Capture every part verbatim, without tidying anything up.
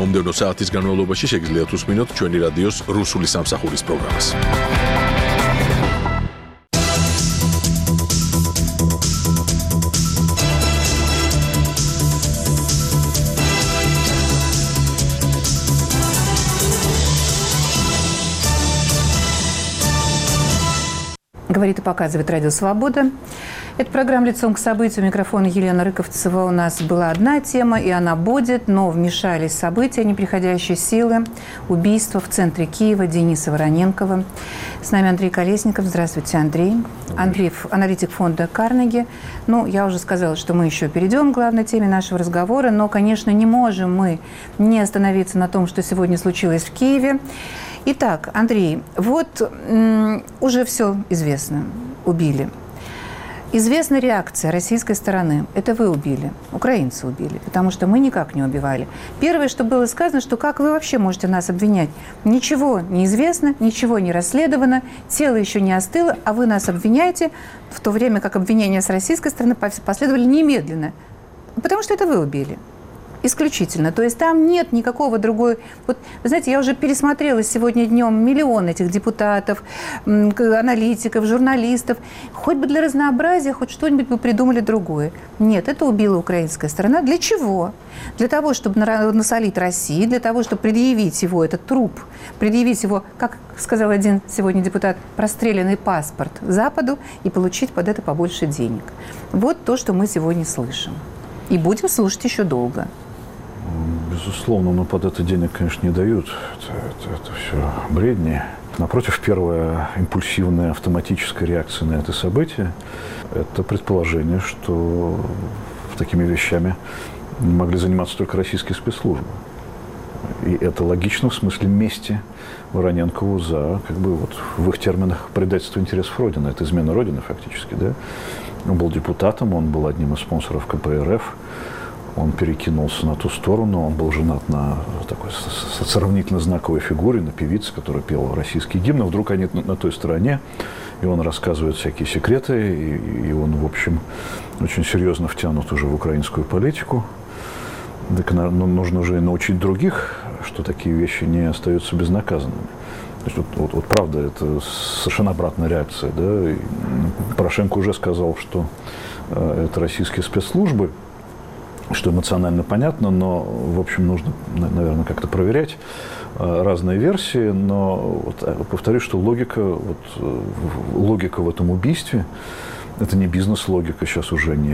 მომდევნო საათის განმავლობაში შეგიძლიათ უსმინოთ ჩვენი რადიოს რუსული სამსახურის პროგრამას. Говорит и показывает Радио Свобода. Это программа «Лицом к событию». Микрофон Елена Рыковцева. У нас была одна тема, и она будет, но вмешались события неприходящей силы. Убийство в центре Киева Дениса Вороненкова. С нами Андрей Колесников. Здравствуйте, Андрей. Андрей, аналитик фонда Карнеги. Ну, я уже сказала, что мы еще перейдем к главной теме нашего разговора, но, конечно, не можем мы не остановиться на том, что сегодня случилось в Киеве. Итак, Андрей, вот м- уже все известно. Убили. Известна реакция российской стороны. Это вы убили, украинцы убили, потому что мы никак не убивали. Первое, что было сказано, что как вы вообще можете нас обвинять? Ничего не известно, ничего не расследовано, тело еще не остыло, а вы нас обвиняете, в то время как обвинения с российской стороны последовали немедленно. Потому что это вы убили. Исключительно. То есть там нет никакого другой... Вот, вы знаете, я уже пересмотрела сегодня днем миллион этих депутатов, аналитиков, журналистов. Хоть бы для разнообразия, хоть что-нибудь бы придумали другое. Нет, это убила украинская сторона. Для чего? Для того, чтобы насолить России, для того, чтобы предъявить его, этот труп, предъявить его, как сказал один сегодня депутат, простреленный паспорт Западу и получить под это побольше денег. Вот то, что мы сегодня слышим. И будем слушать еще долго. Безусловно, но под это денег, конечно, не дают. Это, это, это все бредни. Напротив, первая импульсивная автоматическая реакция на это событие – это предположение, что такими вещами могли заниматься только российские спецслужбы. И это логично в смысле мести Вороненкову за, как бы, вот, в их терминах, предательство интересов Родины. Это измена Родины, фактически, да? Он был депутатом, он был одним из спонсоров ка пэ эр эф. Он перекинулся на ту сторону, он был женат на такой сравнительно знаковой фигуре, на певице, которая пела российские гимны. Вдруг они на, на той стороне, и он рассказывает всякие секреты, и, и он, в общем, очень серьезно втянут уже в украинскую политику. Так ну, нужно же и научить других, что такие вещи не остаются безнаказанными. То есть, вот, вот, вот правда, это совершенно обратная реакция. Да? И Порошенко уже сказал, что э, это российские спецслужбы, что эмоционально понятно, но, в общем, нужно, наверное, как-то проверять э, разные версии. Но вот, повторюсь, что логика, вот, логика в этом убийстве, это не бизнес-логика, сейчас уже не,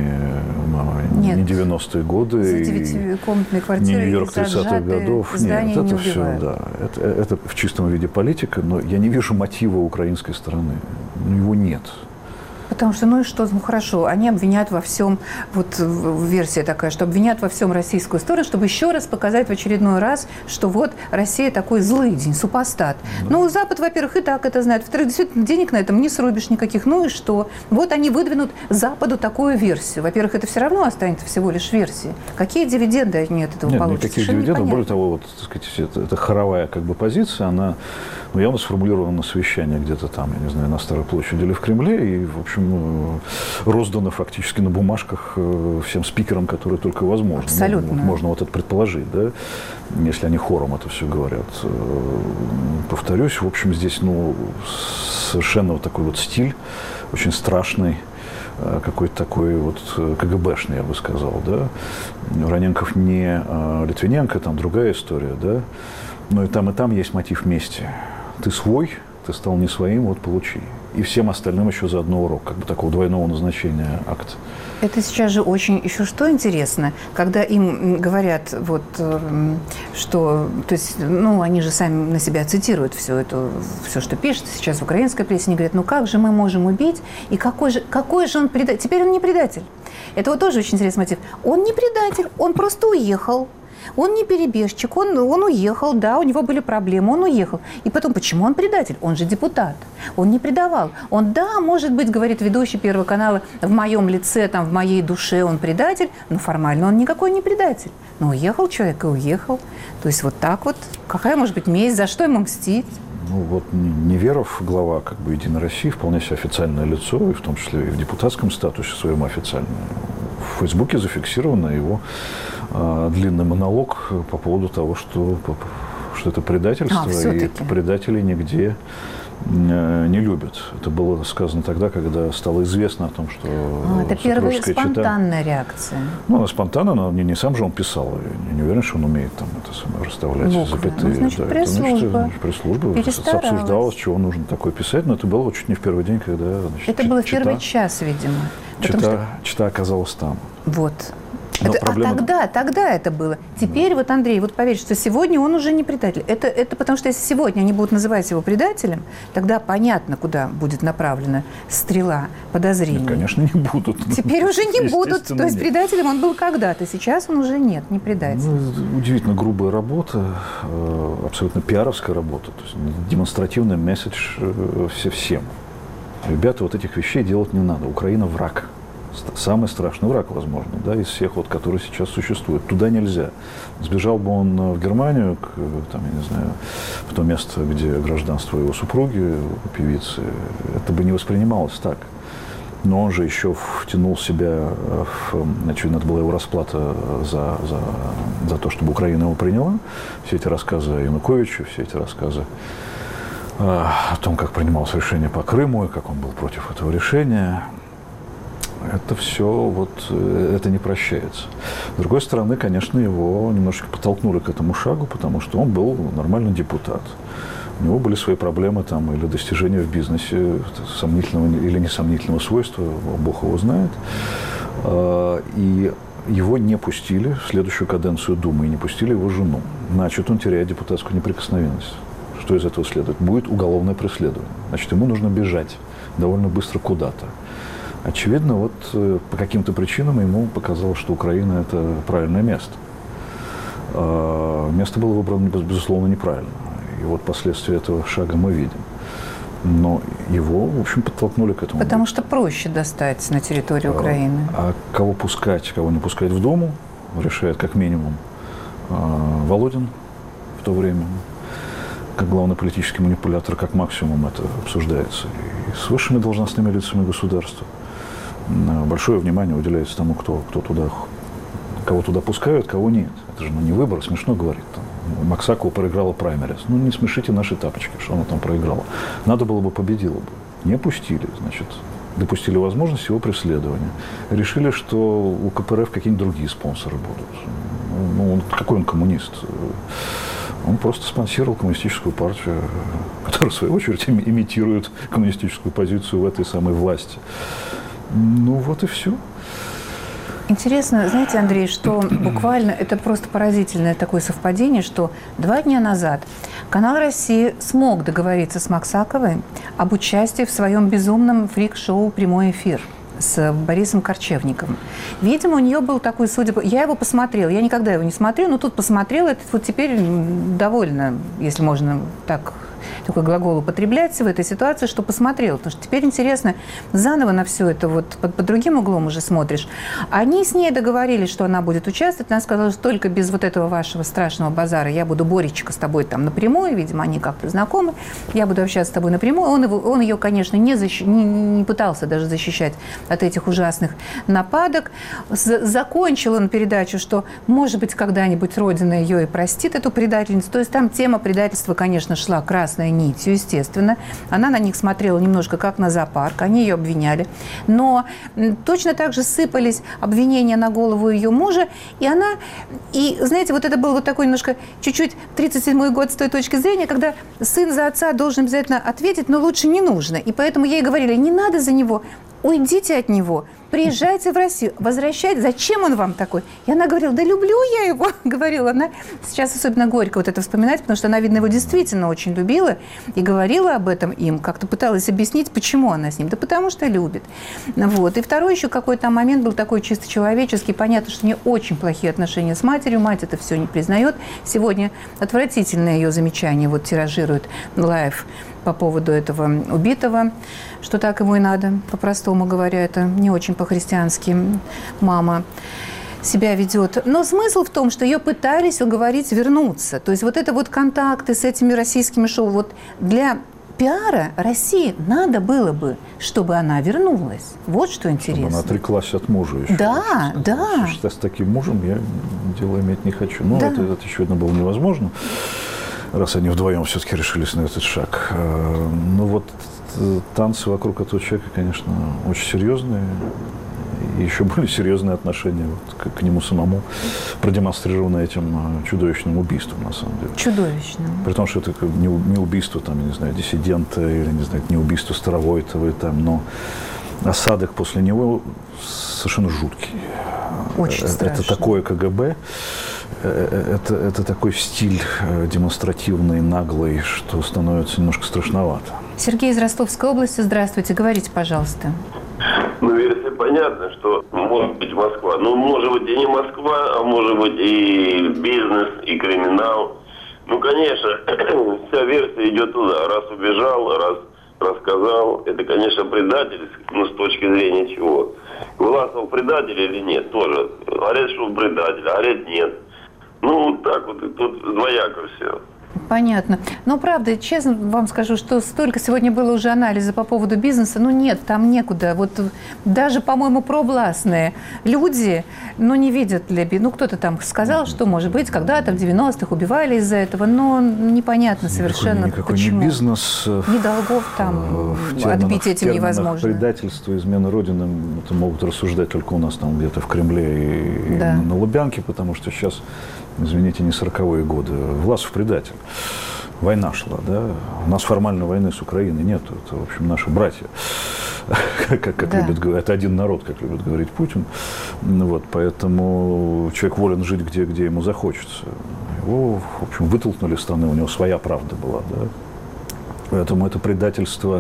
не девяностые годы, за девятикомнатные квартиры, не Нью-Йорк тридцатых годов. Нет, это не все, да, это, это в чистом виде политика, но я не вижу мотива украинской стороны. Его нет. Потому что, ну и что, ну хорошо, они обвиняют во всем, вот версия такая, что обвиняют во всем российскую сторону, чтобы еще раз показать в очередной раз, что вот Россия такой злыдень, супостат. Да. Ну, Запад, во-первых, и так это знает, во-вторых, действительно, денег на этом не срубишь никаких, ну и что? Вот они выдвинут Западу такую версию. Во-первых, это все равно останется всего лишь версией. Какие дивиденды они от этого Нет, получат? Никаких дивидендов, более того, вот, так сказать, это, это хоровая как бы позиция, она, ну, явно сформулирована на совещании где-то там, я не знаю, на Старой площади или в Кремле, и, в общем, роздано фактически на бумажках всем спикерам, которые только возможно. Абсолютно. Ну, можно вот это предположить, да, если они хором это все говорят. Повторюсь, в общем, здесь, ну, совершенно вот такой вот стиль, очень страшный, какой-то такой вот ка гэ бэшный, я бы сказал, да. Вороненков не Литвиненко, там другая история, да, но и там, и там есть мотив мести. Ты свой, ты стал не своим, вот получи. И всем остальным еще заодно урок, как бы такого двойного назначения акта. Это сейчас же очень еще что интересно, когда им говорят, вот, что, то есть, ну, они же сами на себя цитируют все это, все, что пишется сейчас в украинской прессе, они говорят, ну, как же мы можем убить, и какой же, какой же он предатель? Теперь он не предатель. Это вот тоже очень интересный мотив. Он не предатель, он просто уехал. Он не перебежчик, он, он уехал, да, у него были проблемы, он уехал. И потом, почему он предатель? Он же депутат. Он не предавал. Он, да, может быть, говорит ведущий Первого канала, в моем лице, там, в моей душе он предатель, но формально он никакой не предатель. Но уехал человек и уехал. То есть вот так вот. Какая может быть месть? За что ему мстить? Ну вот Неверов, глава как бы «Единой России», вполне себе официальное лицо, и в том числе и в депутатском статусе своем официальном. В Фейсбуке зафиксировано его э, длинный монолог по поводу того, что, что это предательство, а, и предателей нигде не любят. Это было сказано тогда, когда стало известно о том, что а, это первая спонтанная чета... реакция. Ну, она спонтанно, но не, не сам же он писал. Я не уверен, что он умеет там это самое расставлять Бог, запятые. Ну, значит, да, пресс-служба. Пресс-служба обсуждалось, чего нужно такое писать, но это было чуть не в первый день, когда... Значит, это было в чета, первый час, видимо. Чета, что... чета оказалась там. Вот. Это, проблема... А тогда, тогда это было. Теперь да. вот, Андрей, вот поверьте, что сегодня он уже не предатель. Это, это потому что если сегодня они будут называть его предателем, тогда понятно, куда будет направлена стрела подозрений. Нет, конечно, не будут. Теперь уже не будут. То есть нет. Предателем он был когда-то, сейчас он уже нет, не предатель. Ну, удивительно грубая работа, абсолютно пиаровская работа, то есть демонстративный месседж всем. Ребята, вот этих вещей делать не надо. Украина враг. Самый страшный враг, возможно, да, из всех, вот, которые сейчас существуют. Туда нельзя. Сбежал бы он в Германию, к, там, я не знаю, в то место, где гражданство его супруги, певицы, это бы не воспринималось так. Но он же еще втянул себя, в, очевидно, это была его расплата за, за, за то, чтобы Украина его приняла. Все эти рассказы о Януковиче, все эти рассказы о том, как принималось решение по Крыму и как он был против этого решения. Это все, вот, это не прощается. С другой стороны, конечно, его немножечко подтолкнули к этому шагу, потому что он был нормальный депутат. У него были свои проблемы там, или достижения в бизнесе сомнительного или несомнительного свойства, Бог его знает. И его не пустили в следующую каденцию Думы, и не пустили его жену. Значит, он теряет депутатскую неприкосновенность. Что из этого следует? Будет уголовное преследование. Значит, ему нужно бежать довольно быстро куда-то. Очевидно, вот по каким-то причинам ему показалось, что Украина – это правильное место. Место было выбрано, безусловно, неправильно. И вот последствия этого шага мы видим. Но его, в общем, подтолкнули к этому. Потому что проще достать на территорию Украины. А кого пускать, кого не пускать в Думу, решает как минимум Володин в то время. Как главный политический манипулятор, как максимум это обсуждается. И с высшими должностными лицами государства. Большое внимание уделяется тому, кто, кто туда, кого туда пускают, кого нет. Это же ну, не выбор, смешно говорить. Там, Максакова проиграла праймерис. Ну, не смешите наши тапочки, что она там проиграла. Надо было бы, победила бы. Не пустили, значит, допустили возможность его преследования. Решили, что у ка пэ эр эф какие-нибудь другие спонсоры будут. Ну, он, какой он коммунист? Он просто спонсировал коммунистическую партию, которая, в свою очередь, имитирует коммунистическую позицию в этой самой власти. Ну, вот и все. Интересно, знаете, Андрей, что буквально это просто поразительное такое совпадение, что два дня назад канал «Россия» смог договориться с Максаковой об участии в своем безумном фрик-шоу «Прямой эфир» с Борисом Корчевниковым. Видимо, у нее был такой, судя по... Я его посмотрела, я никогда его не смотрела, но тут посмотрела, это вот теперь довольно, если можно так... такой глагол употреблять в этой ситуации, что посмотрела. Потому что теперь интересно, заново на все это вот под, под другим углом уже смотришь. Они с ней договорились, что она будет участвовать. Она сказала, что только без вот этого вашего страшного базара я буду, Боречка, с тобой там напрямую. Видимо, они как-то знакомы. Я буду общаться с тобой напрямую. Он, его, он ее, конечно, не, защ... не, не пытался даже защищать от этих ужасных нападок. З- закончил он передачу, что, может быть, когда-нибудь Родина ее и простит, эту предательницу. То есть там тема предательства, конечно, шла красной нитью, естественно. Она на них смотрела немножко как на зоопарк, они ее обвиняли. Но точно так же сыпались обвинения на голову ее мужа, и она, и, знаете, вот это был вот такой немножко чуть-чуть тридцать седьмой год с той точки зрения, когда сын за отца должен обязательно ответить, но лучше не нужно. И поэтому ей говорили, не надо за него, уйдите от него, приезжайте в Россию, возвращайтесь. Зачем он вам такой? И она говорила, да люблю я его, говорила она. Сейчас особенно горько вот это вспоминать, потому что она, видно, его действительно очень любила и говорила об этом им, как-то пыталась объяснить, почему она с ним. Да потому что любит. Вот. И второй еще какой-то момент был такой чисто человеческий. Понятно, что у нее очень плохие отношения с матерью. Мать это все не признает. Сегодня отвратительное ее замечание вот тиражирует лайв по поводу этого убитого, что так ему и надо, по-простому говоря, это не очень по-христиански мама себя ведет. Но смысл в том, что ее пытались уговорить вернуться. То есть вот это вот контакты с этими российскими шоу, вот для пиара России надо было бы, чтобы она вернулась. Вот что интересно. Чтобы она отреклась от мужа еще. Да, да. Что с таким мужем, я дело иметь не хочу. Но да. это, это, очевидно, было невозможно, раз они вдвоем все-таки решились на этот шаг. Ну вот танцы вокруг этого человека, конечно, очень серьезные. И еще более серьезные отношения вот к, к нему самому, продемонстрированы этим чудовищным убийством, на самом деле. Чудовищным. При том, что это не, не убийство, там, я не знаю, диссидента, или, не знаю, не убийство Старовойтовой, там, но осадок после него совершенно жуткий. Очень это, страшно. Это такое КГБ, это, это такой стиль демонстративный, наглый, что становится немножко страшновато. Сергей из Ростовской области, здравствуйте, говорите, пожалуйста. Ну, версия понятна, что может быть Москва. Ну, может быть и не Москва, а может быть и бизнес, и криминал. Ну, конечно, вся версия идет туда. Раз убежал, раз рассказал. Это, конечно, предатель, но с точки зрения чего? Власов предатель или нет? Тоже. Говорят, что предатель, а говорят нет. Ну, так вот, тут двояко все. Понятно. Но, правда, честно вам скажу, что столько сегодня было уже анализа по поводу бизнеса. Ну, нет, там некуда. Вот даже, по-моему, провластные люди, ну, не видят для... Ну, кто-то там сказал, что, может быть, когда-то в девяностых убивали из-за этого, но непонятно совершенно, никакой почему. Не бизнес. Ни долгов там в терминах, отбить этим невозможно. Предательство, измена Родины, это могут рассуждать только у нас там где-то в Кремле и, да. и на Лубянке, потому что сейчас... Извините, не сороковые годы. Власов предатель. Война шла, да? У нас формально войны с Украиной нет. Это, в общем, наши братья. Как, как да. любят говорить. Это один народ, как любит говорить Путин. Вот, поэтому человек волен жить где, где ему захочется. Его, в общем, вытолкнули из страны, у него своя правда была, да? Поэтому это предательство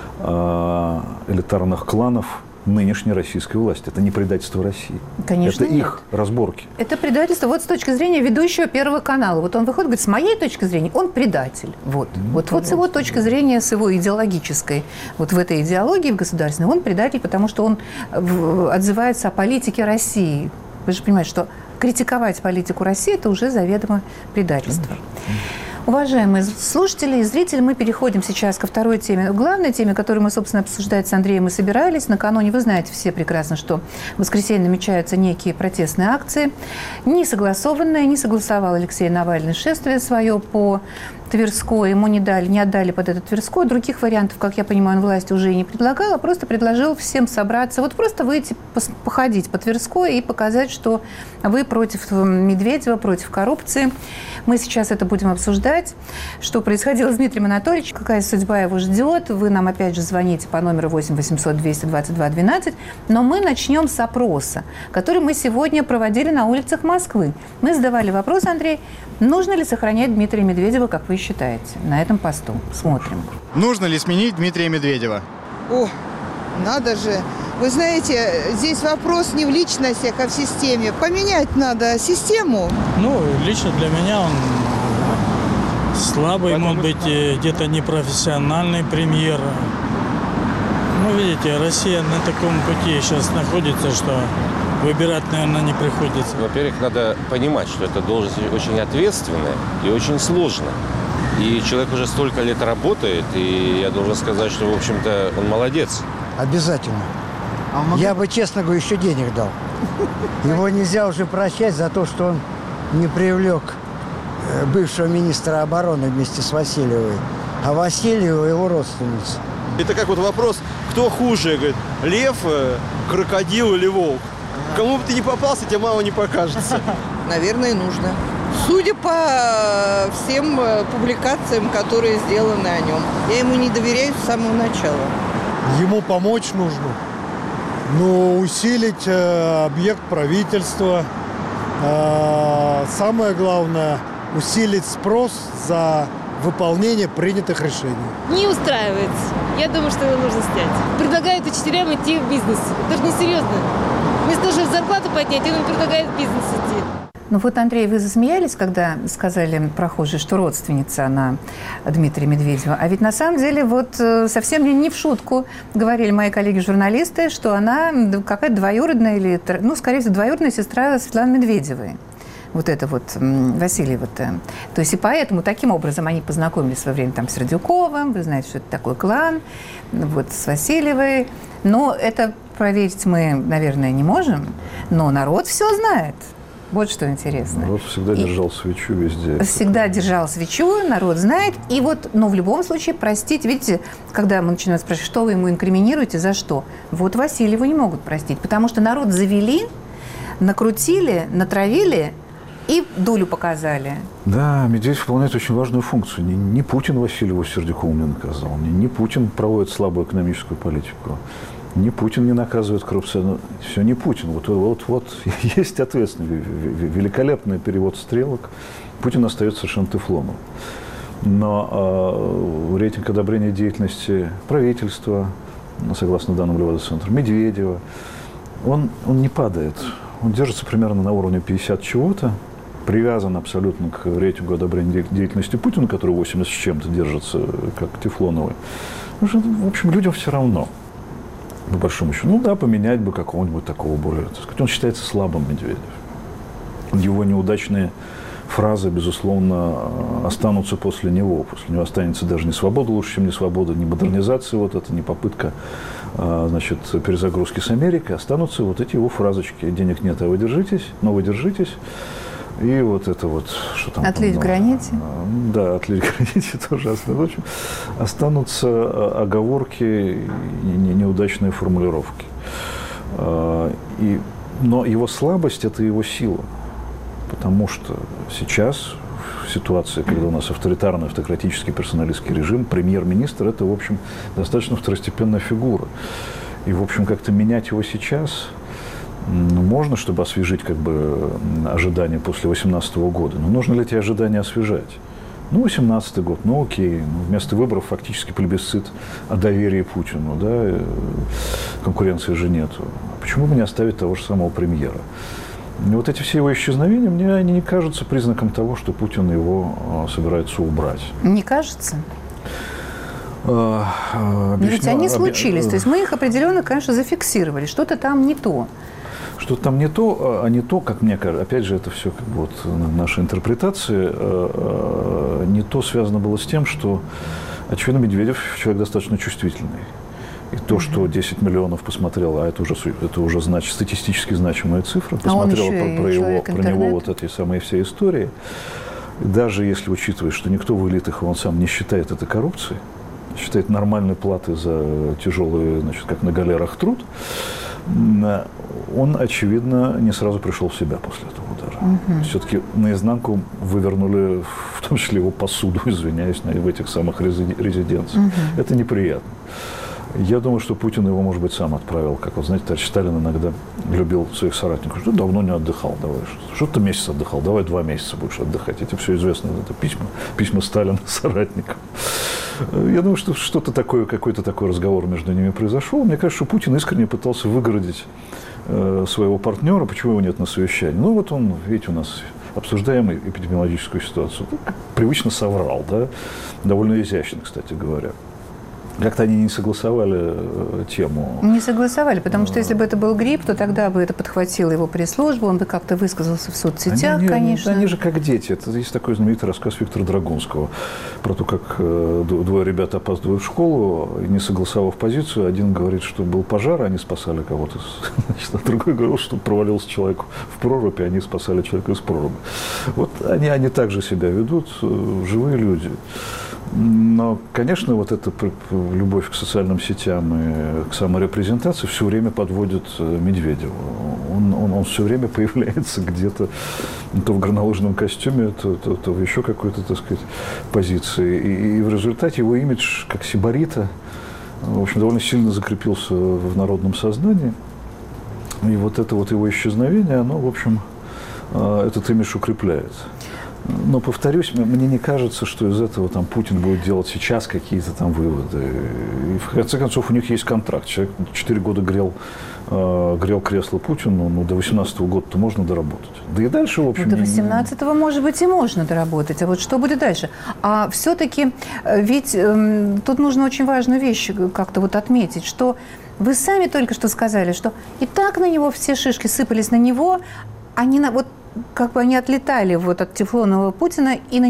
э, элитарных кланов нынешней российской власти. Это не предательство России. Конечно, это нет. их разборки. Это предательство вот с точки зрения ведущего Первого канала. Вот он выходит, говорит, с моей точки зрения он предатель. Вот, ну, вот, вот с его точки зрения, с его идеологической, вот в этой идеологии в государственной, он предатель, потому что он отзывается о политике России. Вы же понимаете, что критиковать политику России – это уже заведомо предательство. Уважаемые слушатели и зрители, мы переходим сейчас ко второй теме. Главной теме, которую мы, собственно, обсуждать с Андреем и собирались. Накануне, вы знаете все прекрасно, что в воскресенье намечаются некие протестные акции. Не согласованные, не согласовал Алексей Навальный шествие свое по Тверской. Ему не дали, не отдали под этот Тверской. Других вариантов, как я понимаю, он власти уже и не предлагал, а просто предложил всем собраться. Вот просто выйти, походить по Тверской и показать, что вы против Медведева, против коррупции. Мы сейчас это будем обсуждать. Что происходило с Дмитрием Анатольевичем, какая судьба его ждет. Вы нам опять же звоните по номеру восемь восемьсот двести двадцать два двенадцать. Но мы начнем с опроса, который мы сегодня проводили на улицах Москвы. Мы задавали вопрос, Андрей, нужно ли сохранять Дмитрия Медведева, как вы считаете, на этом посту? Смотрим. Нужно ли сменить Дмитрия Медведева? О, надо же. Вы знаете, здесь вопрос не в личностях, а в системе. Поменять надо систему. Ну, лично для меня он слабый, может быть, где-то непрофессиональный премьер. Ну, видите, Россия на таком пути сейчас находится, что выбирать, наверное, не приходится. Во-первых, надо понимать, что эта должность очень ответственная и очень сложная. И человек уже столько лет работает, и я должен сказать, что, в общем-то, он молодец. Обязательно. Я бы, честно говоря, еще денег дал. Его нельзя уже прощать за то, что он не привлек бывшего министра обороны вместе с Васильевой, а Васильева его родственница. Это как вот вопрос, кто хуже, говорит, лев, крокодил или волк? Кому бы ты не попался, тебе мало не покажется. Наверное, нужно. Судя по всем публикациям, которые сделаны о нем, я ему не доверяю с самого начала. Ему помочь нужно. Но усилить э, объект правительства. Э, самое главное, усилить спрос за выполнение принятых решений. Не устраивает. Я думаю, что его нужно снять. Предлагают учителям идти в бизнес. Это же несерьезно. Вместо того, чтобы зарплату поднять, он им предлагает в бизнес идти. Ну вот, Андрей, вы засмеялись, когда сказали прохожие, что родственница она Дмитрия Медведева. А ведь на самом деле вот совсем не в шутку говорили мои коллеги-журналисты, что она какая-то двоюродная или, ну, скорее всего, двоюродная сестра Светланы Медведевой. Вот это вот Васильева-то. То есть и поэтому таким образом они познакомились в свое время там с Радюковым. Вы знаете, что это такой клан. Вот с Васильевой. Но это проверить мы, наверное, не можем. Но народ все знает. Вот что интересно. Народ всегда и держал свечу везде. Всегда держал свечу, народ знает. И вот, но в любом случае простить, видите, когда мы начинаем спрашивать, что вы ему инкриминируете, за что? Вот Васильеву не могут простить, потому что народ завели, накрутили, натравили и долю показали. Да, Медведев выполняет очень важную функцию. Не, не Путин Васильеву Сердюкову не наказал, не, не Путин проводит слабую экономическую политику. Не Путин не наказывает коррупцию. Все не Путин. Вот, вот, вот есть ответственный, великолепный перевод стрелок. Путин остается совершенно тефлоном. Но э, рейтинг одобрения деятельности правительства, согласно данным Левада-центра, Медведева, он, он не падает. Он держится примерно на уровне пятьдесят чего-то, привязан абсолютно к рейтингу одобрения деятельности Путина, который восемьдесят с чем-то держится, как тефлоновый. В общем, людям все равно. По большому счету. Ну да, поменять бы какого-нибудь такого более, так сказать. Он считается слабым, Медведев. Его неудачные фразы, безусловно, останутся после него. После него останется даже не свобода лучше, чем не свобода, не модернизация вот это, не попытка, значит, перезагрузки с Америкой. Останутся вот эти его фразочки. Денег нет, а вы держитесь, но вы держитесь. И вот это вот, что там... Отлить в граните? Да, отлить в граните тоже. В общем, останутся оговорки и неудачные формулировки. И, но его слабость – это его сила. Потому что сейчас, в ситуации, когда у нас авторитарный, автократический, персоналистский режим, премьер-министр – это, в общем, достаточно второстепенная фигура. И, в общем, как-то менять его сейчас... Ну, можно, чтобы освежить как бы ожидания после восемнадцатого года, но нужно ли эти ожидания освежать? Ну, восемнадцатый год, ну окей, ну, вместо выборов фактически плебисцит о доверии Путину, да, конкуренции же нету. Почему бы не оставить того же самого премьера? И вот эти все его исчезновения, мне они не кажутся признаком того, что Путин его собирается убрать. Не кажется? Но ведь они случились, то есть мы их определенно, конечно, зафиксировали, что-то там не то. Что-то там не то, а не то, как мне кажется, опять же, это все как бы вот наши интерпретации, не то связано было с тем, что, очевидно, Медведев человек достаточно чувствительный. И то, mm-hmm. что десять миллионов посмотрело, а это уже, это уже значит, статистически значимая цифра, посмотрела а про, про, его, про него вот эти самые все истории, даже если учитывать, что никто в элитах, он сам не считает это коррупцией, считает нормальной платой за тяжелый, значит, как на галерах труд, он, очевидно, не сразу пришел в себя после этого удара. Угу. Все-таки наизнанку вывернули, в том числе его посуду, извиняюсь, в этих самых резиденциях. Угу. Это неприятно. Я думаю, что Путин его, может быть, сам отправил. Как вот, знаете, товарищ Сталин иногда любил своих соратников. Что давно не отдыхал, давай. Что ты месяц отдыхал, давай два месяца будешь отдыхать. Это все известно, это письма, письма Сталина соратникам. Я думаю, что что-то такое, какой-то такой разговор между ними произошел. Мне кажется, что Путин искренне пытался выгородить э, своего партнера. Почему его нет на совещании? Ну, вот он, видите, у нас обсуждаем эпидемиологическую ситуацию. Привычно соврал, да? Довольно изящно, кстати говоря. Как-то они не согласовали э, тему. Не согласовали, потому что если бы это был грипп, то тогда бы это подхватила его пресс-служба, он бы как-то высказался в соцсетях, они, конечно. Они, они же как дети. Это есть такой знаменитый рассказ Виктора Драгунского про то, как э, двое ребят опаздывают в школу, и не согласовав позицию, один говорит, что был пожар, они спасали кого-то, значит, а другой говорил, что провалился человек в прорубь, и они спасали человека из проруби. Вот они, они так же себя ведут, э, живые люди. Но, конечно, вот эта любовь к социальным сетям и к саморепрезентации все время подводит Медведева. Он, он, он все время появляется где-то то в горнолыжном костюме, то, то, то в еще какой-то, так сказать, позиции. И, и в результате его имидж как сибарита, в общем, довольно сильно закрепился в народном сознании. И вот это вот его исчезновение, оно, в общем, этот имидж укрепляет. Но, повторюсь, мне не кажется, что из этого там Путин будет делать сейчас какие-то там выводы. И, в конце концов, у них есть контракт. Человек четыре года грел, э, грел кресло Путину, ну, до восемнадцатого года-то можно доработать. Да и дальше, в общем... Ну, до восемнадцатого, не... может быть, и можно доработать. А вот что будет дальше? А все-таки ведь э, тут нужно очень важную вещь как-то вот отметить, что вы сами только что сказали, что и так на него все шишки сыпались на него, они на... вот как бы они отлетали вот от тефлонового Путина и на него.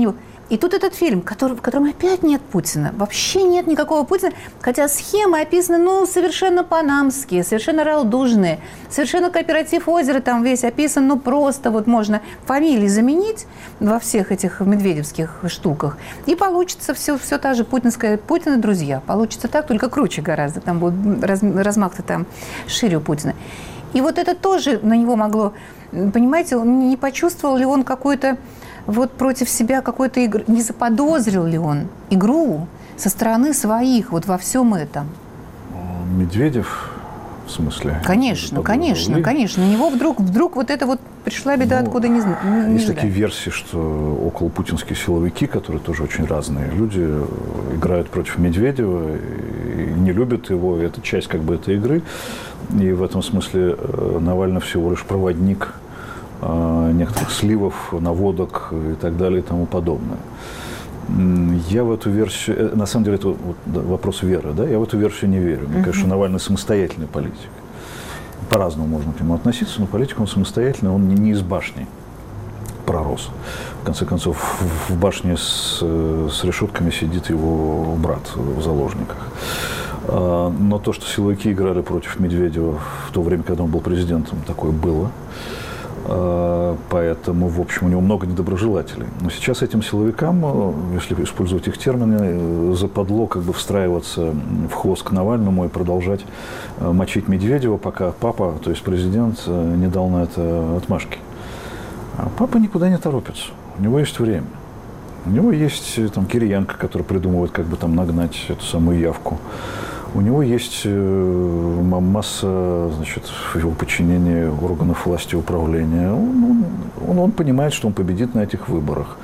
И тут этот фильм, который, в котором опять нет Путина. Вообще нет никакого Путина. Хотя схемы описаны, ну, совершенно панамские, совершенно ралдужные. Совершенно кооператив озера там весь описан. Ну, просто вот можно фамилии заменить во всех этих медведевских штуках. И получится все, все та же путинская Путин и друзья. Получится так, только круче гораздо. Там будет раз, размах-то там шире у Путина. И вот это тоже на него могло... Понимаете, не почувствовал ли он какой-то... Вот против себя какой-то игры, не заподозрил ли он игру со стороны своих вот во всем этом? Медведев, в смысле? Конечно, конечно, ли? конечно. На него вдруг, вдруг вот это вот пришла беда, ну, откуда не знаю. Есть такие версии, что околопутинские силовики, которые тоже очень разные люди, играют против Медведева и не любят его. Это часть как бы этой игры. И в этом смысле Навальный всего лишь проводник некоторых сливов, наводок и так далее и тому подобное. Я в эту версию... На самом деле, это вот вопрос веры, да? Я в эту версию не верю. Мне uh-huh. кажется, что Навальный самостоятельный политик. По-разному можно к нему относиться, но политик он самостоятельный, он не из башни пророс. В конце концов, в башне с, с решетками сидит его брат в заложниках. Но то, что силовики играли против Медведева в то время, когда он был президентом, такое было. Поэтому, в общем, у него много недоброжелателей. Но сейчас этим силовикам, если использовать их термины, западло как бы встраиваться в хвост к Навальному и продолжать мочить Медведева, пока папа, то есть президент, не дал на это отмашки. А папа никуда не торопится. У него есть время. У него есть там Кириенко, который придумывает, как бы там нагнать эту самую явку. У него есть масса, значит, в его подчинении органов власти и управления. Он, он, он понимает, что он победит на этих выборах.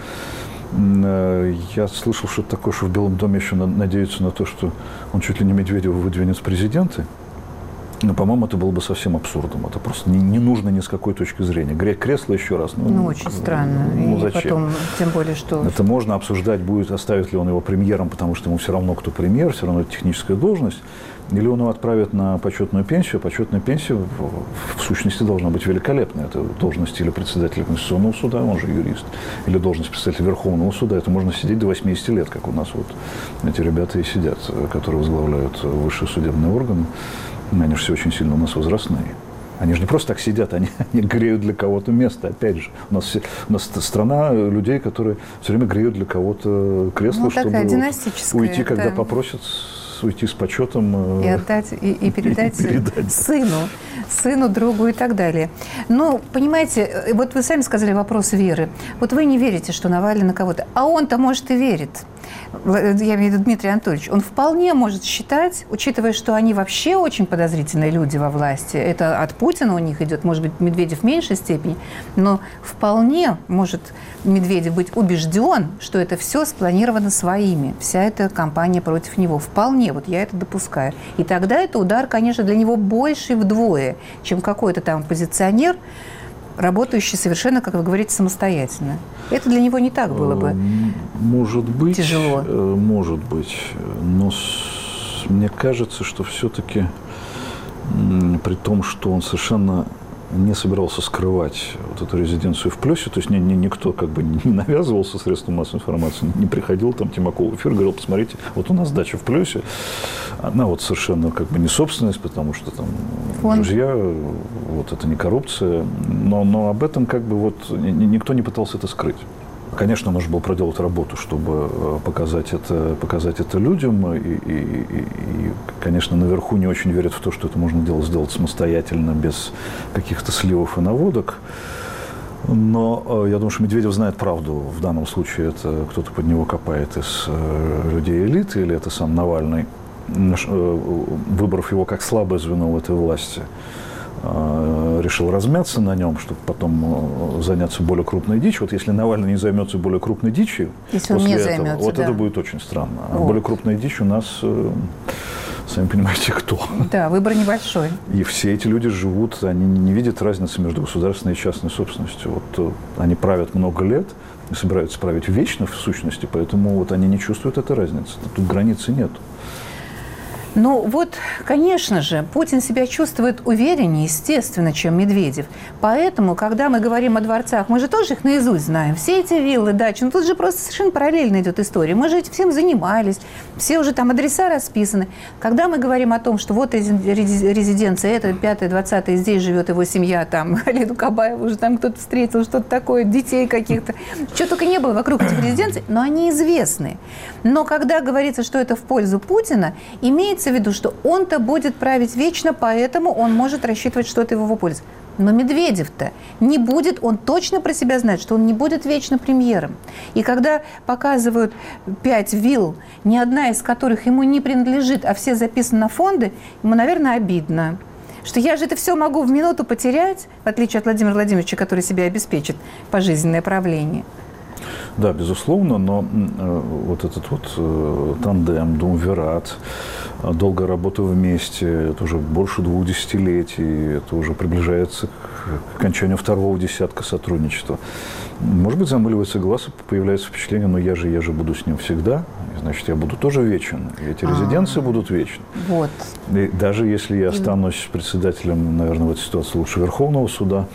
Я слышал что-то такое, что в Белом доме еще надеются на то, что он чуть ли не Медведева выдвинет в президенты. Но, по-моему, это было бы совсем абсурдом. Это просто не, не нужно ни с какой точки зрения. Греть кресло еще раз. Ну, ну очень странно. Ну, и зачем? Потом, тем более, что... Это можно обсуждать, будет, оставит ли он его премьером, потому что ему все равно, кто премьер, все равно это техническая должность. Или он его отправит на почетную пенсию. Почетная пенсия, в, в сущности, должна быть великолепная. Это должность или председателя Конституционного суда, он же юрист, или должность председателя Верховного суда. Это можно сидеть до восьмидесяти лет, как у нас вот эти ребята и сидят, которые возглавляют высшие судебные органы. Они же все очень сильно у нас возрастные. Они же не просто так сидят, они, они греют для кого-то место. Опять же, у нас, все, у нас страна людей, которые все время греют для кого-то кресло, ну, чтобы вот уйти, когда да. попросят, уйти с почетом. И отдать, и, и передать, и передать сыну, сыну, другу и так далее. Ну, понимаете, вот вы сами сказали вопрос веры. Вот вы не верите, что Навальный на кого-то, а он-то, может, и верит. Я имею в виду Дмитрий Анатольевич, он вполне может считать, учитывая, что они вообще очень подозрительные люди во власти, это от Путина у них идет, может быть, Медведев в меньшей степени, но вполне может Медведев быть убежден, что это все спланировано своими, вся эта кампания против него. Вполне, вот я это допускаю. И тогда это удар, конечно, для него больше вдвое, чем какой-то там оппозиционер, работающий совершенно, как вы говорите, самостоятельно. Это для него не так было бы может быть, тяжело. Может быть. Но мне кажется, что все-таки при том, что он совершенно не собирался скрывать вот эту резиденцию в Плёсе, то есть ни, ни, никто как бы не навязывался средством массовой информации, не приходил там Тимаков в эфир, говорил, посмотрите, вот у нас дача в Плёсе, она вот совершенно как бы не собственность, потому что там Фонд. Друзья, вот это не коррупция, но, но об этом как бы вот никто не пытался это скрыть. Конечно, нужно было проделать работу, чтобы показать это, показать это людям. И, и, и, и, конечно, наверху не очень верят в то, что это можно делать, сделать самостоятельно, без каких-то сливов и наводок. Но я думаю, что Медведев знает правду. В данном случае это кто-то под него копает из людей элиты, или это сам Навальный, выбрав его как слабое звено в этой власти, решил размяться на нем, чтобы потом заняться более крупной дичью. Вот если Навальный не займется более крупной дичью, если он не этого, займется, вот да. это будет очень странно. А вот. Более крупная дичь у нас, сами понимаете, кто. Да, выбор небольшой. И все эти люди живут, они не видят разницы между государственной и частной собственностью. Вот они правят много лет и собираются править вечно, в сущности, поэтому вот они не чувствуют этой разницы. Тут границы нет. Ну вот конечно же, Путин себя чувствует увереннее, естественно, чем Медведев. Поэтому, когда мы говорим о дворцах, мы же тоже их наизусть знаем. Все эти виллы, дачи, ну тут же просто совершенно параллельно идет история. Мы же этим всем занимались, все уже там адреса расписаны. Когда мы говорим о том, что вот резиденция, это пятое, двадцатое, здесь живет его семья, там, Алину Кабаеву уже там кто-то встретил, что-то такое, детей каких-то. Чего только не было вокруг этих резиденций, но они известны. Но когда говорится, что это в пользу Путина, имеется в виду, что он-то будет править вечно, поэтому он может рассчитывать, что это в его пользу. Но Медведев-то не будет, он точно про себя знает, что он не будет вечно премьером. И когда показывают пять вилл, ни одна из которых ему не принадлежит, а все записаны на фонды, ему, наверное, обидно. Что я же это все могу в минуту потерять, в отличие от Владимира Владимировича, который себя обеспечит пожизненное правление. Да, безусловно, но э, вот этот вот э, тандем, думвират, э, долгая работа вместе, это уже больше двух десятилетий, это уже приближается к окончанию второго десятка сотрудничества. Может быть, замыливается глаз, и появляется впечатление, но я же, я же буду с ним всегда, и, значит, я буду тоже вечен, и эти резиденции А-а-а. будут вечны. Вот. И даже если я останусь председателем, наверное, в этой ситуации лучше Верховного суда,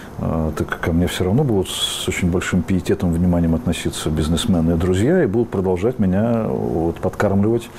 так ко мне все равно будут с очень большим пиететом, вниманием относиться бизнесмены и друзья и будут продолжать меня вот, подкармливать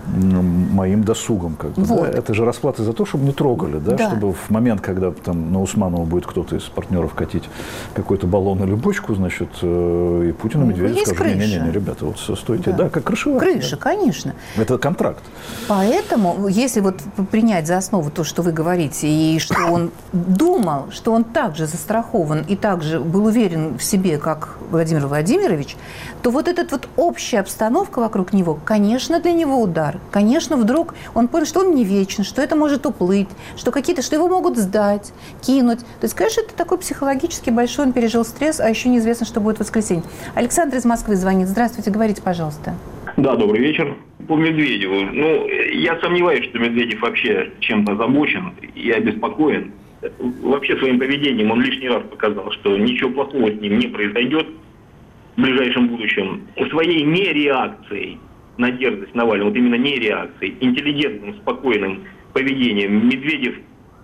моим досугом. Как бы, вот. Да? Это же расплата за то, чтобы не трогали, да? Да. Чтобы в момент, когда там на Усманова будет кто-то из партнеров катить какой-то баллон или бочку, значит, и Путин и Медведев скажут: не-не-не, ребята, вот стойте. Да, да, как крышевая. Крыша, да. Конечно. Это контракт. Поэтому, если вот принять за основу то, что вы говорите, и что он думал, что он также застрахован, и также был уверен в себе, как Владимир Владимирович, то вот эта вот общая обстановка вокруг него, конечно, для него удар. Конечно, вдруг он понял, что он не вечен, что это может уплыть, что какие-то, что его могут сдать, кинуть. То есть, конечно, это такой психологически большой, он пережил стресс, а еще неизвестно, что будет в воскресенье. Александр из Москвы звонит. Здравствуйте, говорите, пожалуйста. Да, добрый вечер. По Медведеву. Ну, я сомневаюсь, что Медведев вообще чем-то озабочен и обеспокоен. Вообще своим поведением он лишний раз показал, что ничего плохого с ним не произойдет в ближайшем будущем. Своей нереакцией на дерзость Навального, вот именно нереакцией, интеллигентным, спокойным поведением Медведев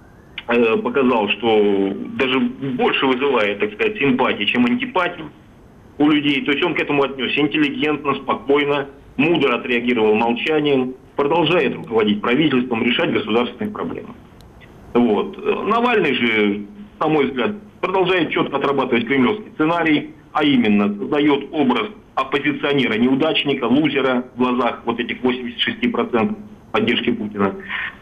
э, показал, что даже больше вызывает, так сказать, симпатии, чем антипатии у людей. То есть он к этому отнесся интеллигентно, спокойно, мудро отреагировал молчанием, продолжает руководить правительством, решать государственные проблемы. Вот. Навальный же, на мой взгляд, продолжает четко отрабатывать кремлевский сценарий, а именно создает образ оппозиционера-неудачника, лузера в глазах вот этих восьмидесяти шести процентов поддержки Путина.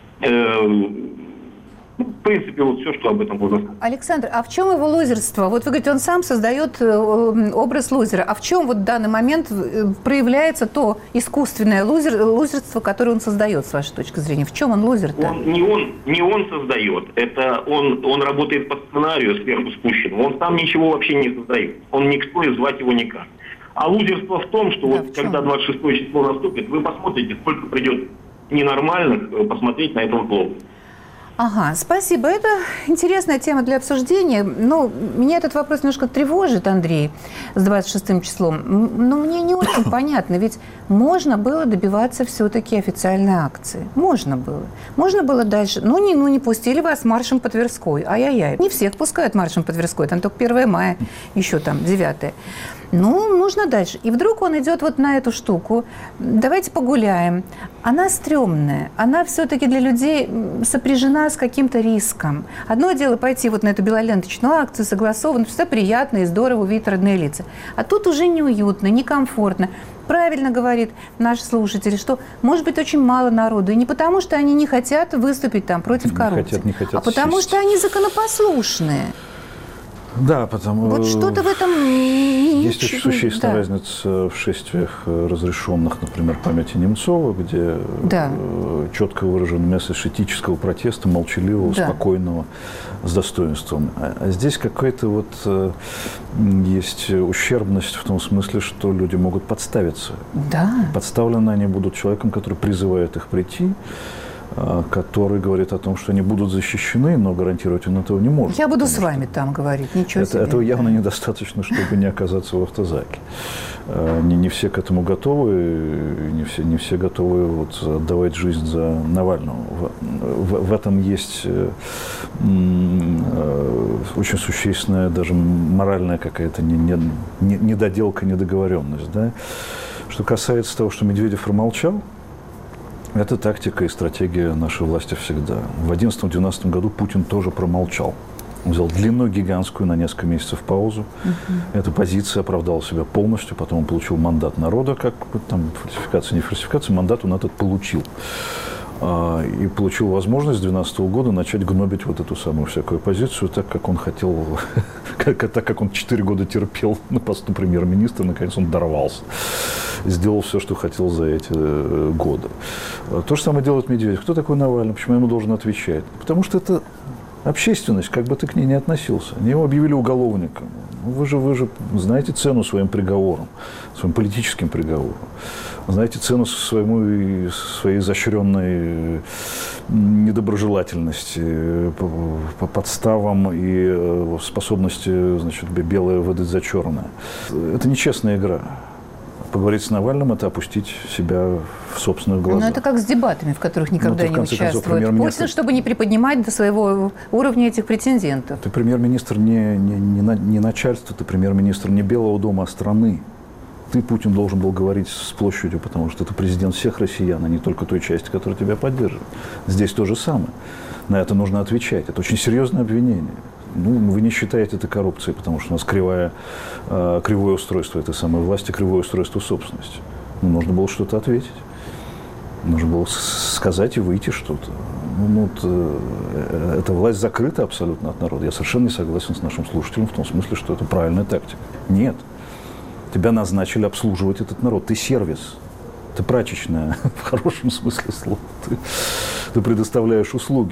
В принципе, вот все, что об этом можно сказать. Александр, а в чем его лузерство? Вот вы говорите, он сам создает образ лузера. А в чем вот в данный момент проявляется то искусственное лузер, лузерство, которое он создает, с вашей точки зрения? В чем он лузер-то? Он, не, он, не он создает. Это он, он работает по сценарию сверху спущенному. Он сам ничего вообще не создает. Он никто и звать его никак. А лузерство в том, что да, вот когда двадцать шестое число наступит, вы посмотрите, сколько придет ненормальных посмотреть на этого клоуна. Ага, спасибо. Это интересная тема для обсуждения. Но меня этот вопрос немножко тревожит, Андрей, с двадцать шестым числом. Но мне не очень понятно, ведь можно было добиваться все-таки официальной акции. Можно было. Можно было дальше. Ну не, ну, не пустили вас маршем по Тверской. Ай-яй-яй. Не всех пускают маршем по Тверской. Там только первое мая, еще там девятое. Ну, нужно дальше. И вдруг он идет вот на эту штуку. Давайте погуляем. Она стрёмная. Она все-таки для людей сопряжена с каким-то риском. Одно дело пойти вот на эту белоленточную акцию, согласованно, все приятно и здорово увидеть родные лица. А тут уже неуютно, некомфортно. Правильно говорит наш слушатель, что может быть очень мало народу. И не потому, что они не хотят выступить там против не коррупции, хотят, не хотят а потому, сесть. Что они законопослушные. Да, потому вот что-то в этом есть очень существенная да. разница в шествиях, разрешенных, например, памяти Немцова, где да. четко выражен месседж этического протеста, молчаливого, да. спокойного, с достоинством. А здесь какая-то вот есть ущербность в том смысле, что люди могут подставиться. Да. Подставлены они будут человеком, который призывает их прийти, который говорит о том, что они будут защищены, но гарантировать он этого не может. Я буду с вами там говорить, ничего это, себе. Этого явно недостаточно, чтобы не оказаться в автозаке. Не, не все к этому готовы, не все, не все готовы вот отдавать жизнь за Навального. В, в, в этом есть очень существенная, даже моральная какая-то недоделка, недоговоренность. Да? Что касается того, что Медведев промолчал, это тактика и стратегия нашей власти всегда. В две тысячи одиннадцатом-две тысячи двенадцатом году Путин тоже промолчал. Он взял длинную гигантскую на несколько месяцев паузу. Uh-huh. Эта позиция оправдала себя полностью. Потом он получил мандат народа, как там фальсификация, не фальсификация, мандат он этот получил. А, и получил возможность с две тысячи двенадцатого года начать гнобить вот эту самую всякую оппозицию, так как он хотел, как, так как он четыре года терпел на посту премьер-министра, наконец он дорвался. Сделал все, что хотел за эти э, годы. То же самое делает Медведев. Кто такой Навальный? Почему я ему должен отвечать? Потому что это общественность, как бы ты к ней не относился. Они его объявили уголовником. Вы же, вы же знаете цену своим приговорам, своим политическим приговорам. Знаете цену своему, своей изощренной недоброжелательности, по подставам и способности, значит, белое выдать за черное. Это нечестная игра. Поговорить с Навальным – это опустить себя в собственных глазах. Но это как с дебатами, в которых никогда ну, не участвует Путин, чтобы не приподнимать до своего уровня этих претендентов. Ты премьер-министр не, не, не, не начальство, ты премьер-министр не Белого дома, а страны. Ты, Путин, должен был говорить с площадью, потому что ты президент всех россиян, а не только той части, которая тебя поддерживает. Здесь то же самое. На это нужно отвечать. Это очень серьезное обвинение. Ну, вы не считаете это коррупцией, потому что у нас кривое, э, кривое устройство этой самой власти, кривое устройство собственности. Ну, нужно было что-то ответить. Нужно было сказать и выйти что-то. Ну, ну, вот, э, эта власть закрыта абсолютно от народа. Я совершенно не согласен с нашим слушателем в том смысле, что это правильная тактика. Нет. Тебя назначили обслуживать этот народ. Ты сервис. Ты прачечная, в хорошем смысле слова. Ты, ты предоставляешь услуги.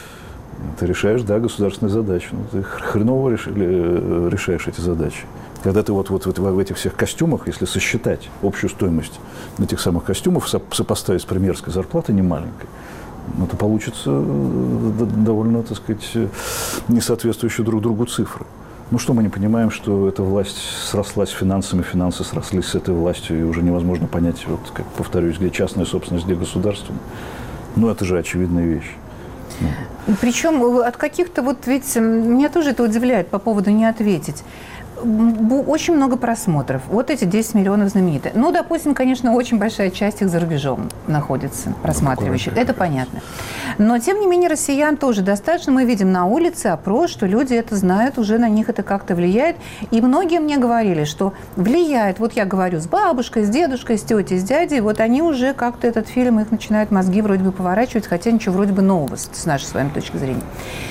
Ты решаешь, да, государственные задачи. Но ты хреново решили, решаешь эти задачи. Когда ты вот, вот, вот в этих всех костюмах, если сосчитать общую стоимость этих самых костюмов, сопоставить с премьерской зарплатой немаленькой, ну, то получится довольно, так сказать, не соответствующие друг другу цифры. Ну что, мы не понимаем, что эта власть срослась с финансами, финансы срослись с этой властью, и уже невозможно понять, вот, как повторюсь, где частная собственность, где государственная. Ну, это же очевидная вещь. Ну. Причем от каких-то, вот ведь, меня тоже это удивляет по поводу не ответить. Очень много просмотров. Вот эти десять миллионов знаменитые. Ну, допустим, конечно, очень большая часть их за рубежом находится, просматривающих. Это понятно. Но, тем не менее, россиян тоже достаточно. Мы видим на улице опрос, что люди это знают, уже на них это как-то влияет. И многие мне говорили, что влияет. Вот я говорю с бабушкой, с дедушкой, с тетей, с дядей. Вот они уже как-то этот фильм, их начинают мозги вроде бы поворачивать, хотя ничего вроде бы нового с нашей с вами точки зрения.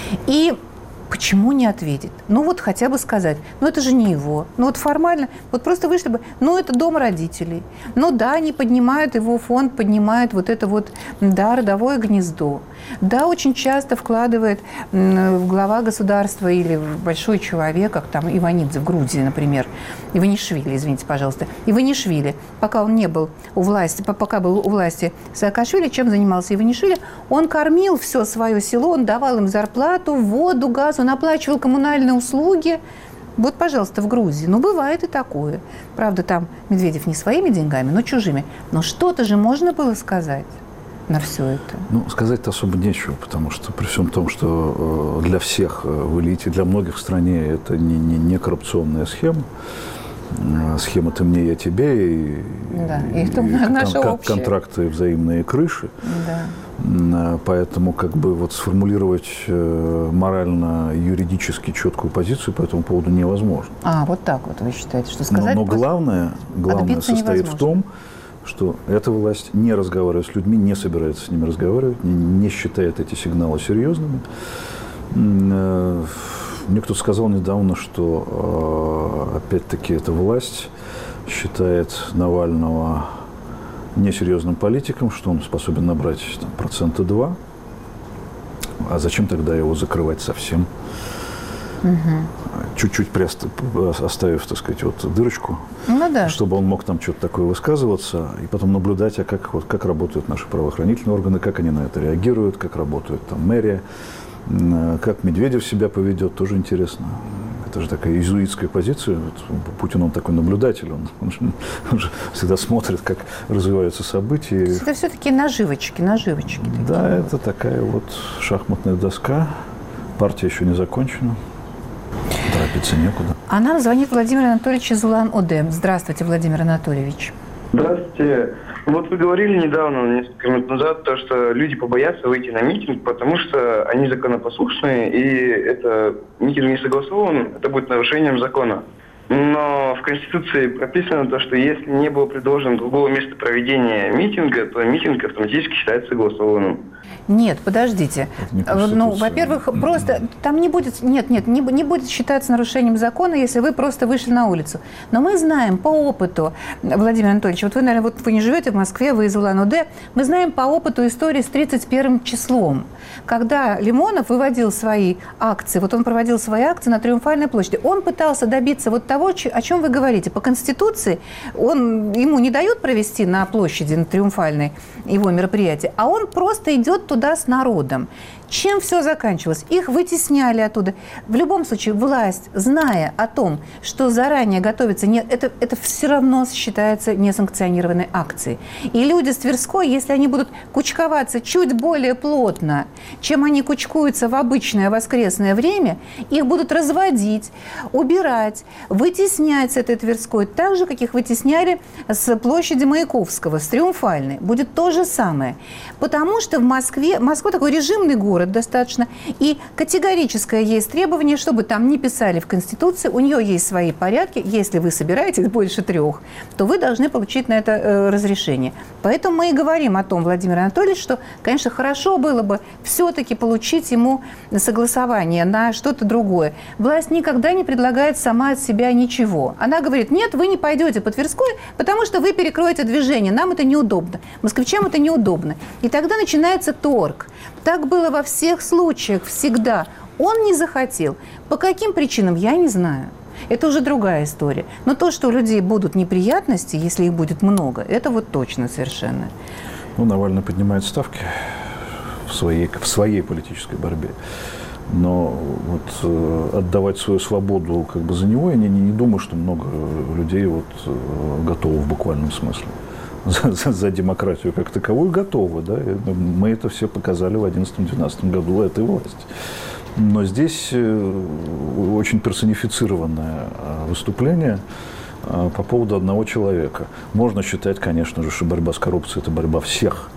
И почему не ответить? Ну вот хотя бы сказать, ну это же не его. Ну вот формально, вот просто вышли бы, ну это дом родителей. Ну да, они поднимают, его фонд поднимает вот это вот, да, родовое гнездо. Да, очень часто вкладывает в глава государства или большой человек, как там Иванидзе в Грузии, например, Иванишвили, извините, пожалуйста, Иванишвили, пока он не был у власти, пока был у власти Саакашвили, чем занимался Иванишвили? Он кормил все свое село, он давал им зарплату, воду, газ, он оплачивал коммунальные услуги. Вот, пожалуйста, в Грузии. Ну, бывает и такое. Правда, там Медведев не своими деньгами, но чужими. Но что-то же можно было сказать на все это? Ну, сказать-то особо нечего, потому что при всем том, что для всех в элите, для многих в стране это не, не, не коррупционная схема. Схема «ты мне, я тебе», и, да, и, и, и наша кон- общая. контракты взаимные крыши. Да. Поэтому как бы вот сформулировать морально-юридически четкую позицию по этому поводу невозможно. А, вот так вот вы считаете, что сказать? Но, но главное, главное состоит невозможно. В том, что эта власть не разговаривает с людьми, не собирается с ними разговаривать, не, не считает эти сигналы серьезными. Мне кто-то сказал недавно, что, опять-таки, эта власть считает Навального несерьезным политиком, что он способен набрать там, процента два. А зачем тогда его закрывать совсем? Угу. чуть-чуть приоставив, оставив, так сказать, вот дырочку, ну, да. чтобы он мог там что-то такое высказываться, и потом наблюдать, а как, вот, как работают наши правоохранительные органы, как они на это реагируют, как работает там мэрия, как Медведев себя поведет, тоже интересно. Это же такая иезуитская позиция. Вот Путин, он такой наблюдатель, он, он, же, он же всегда смотрит, как развиваются события. Это все-таки наживочки, наживочки. Такие. Да, это такая вот шахматная доска. Партия еще не закончена. Торопиться некуда. А нам звонит Владимир Анатольевич из Улан-Удэ. Здравствуйте, Владимир Анатольевич. Здравствуйте. Вот вы говорили недавно, несколько минут назад, то, что люди побоятся выйти на митинг, потому что они законопослушные, и это митинг не согласован, это будет нарушением закона. Но в Конституции прописано то, что если не было предложено другого места проведения митинга, то митинг автоматически считается согласованным. Нет, подождите. Ну, во-первых, просто там не будет, нет, нет, не, не будет считаться нарушением закона, если вы просто вышли на улицу. Но мы знаем по опыту, Владимир Анатольевич, вот вы, наверное, вот вы не живете в Москве, вы из Улан-Удэ, мы знаем по опыту истории с тридцать первым числом, когда Лимонов выводил свои акции, вот он проводил свои акции на Триумфальной площади, он пытался добиться вот того, о чем вы говорите. По Конституции он, ему не дают провести на площади, на Триумфальной его мероприятие, а он просто идет туда с народом. Чем все заканчивалось? Их вытесняли оттуда. В любом случае, власть, зная о том, что заранее готовится, не, это, это все равно считается несанкционированной акцией. И люди с Тверской, если они будут кучковаться чуть более плотно, чем они кучкуются в обычное воскресное время, их будут разводить, убирать, вытеснять с этой Тверской, так же, как их вытесняли с площади Маяковского, с Триумфальной. Будет то же самое. Потому что в Москве, Москва такой режимный город, достаточно. И категорическое есть требование, чтобы там не писали в Конституции, у нее есть свои порядки. Если вы собираетесь больше трех, то вы должны получить на это э, разрешение. Поэтому мы и говорим о том, Владимир Анатольевич, что, конечно, хорошо было бы все-таки получить ему согласование на что-то другое. Власть никогда не предлагает сама от себя ничего. Она говорит, нет, вы не пойдете по Тверской, потому что вы перекроете движение. Нам это неудобно. Москвичам это неудобно. И тогда начинается торг. Так было во всех случаях всегда. Он не захотел. По каким причинам, я не знаю. Это уже другая история. Но то, что у людей будут неприятности, если их будет много, это вот точно совершенно. Ну, Навальный поднимает ставки в своей, в своей политической борьбе. Но вот э, отдавать свою свободу как бы за него, я не, не думаю, что много людей вот, э, готовы в буквальном смысле. За, за, за демократию как таковую готовы. Да? Мы это все показали в одиннадцатом-двенадцатом году этой власти. Но здесь очень персонифицированное выступление по поводу одного человека. Можно считать, конечно же, что борьба с коррупцией – это борьба всех.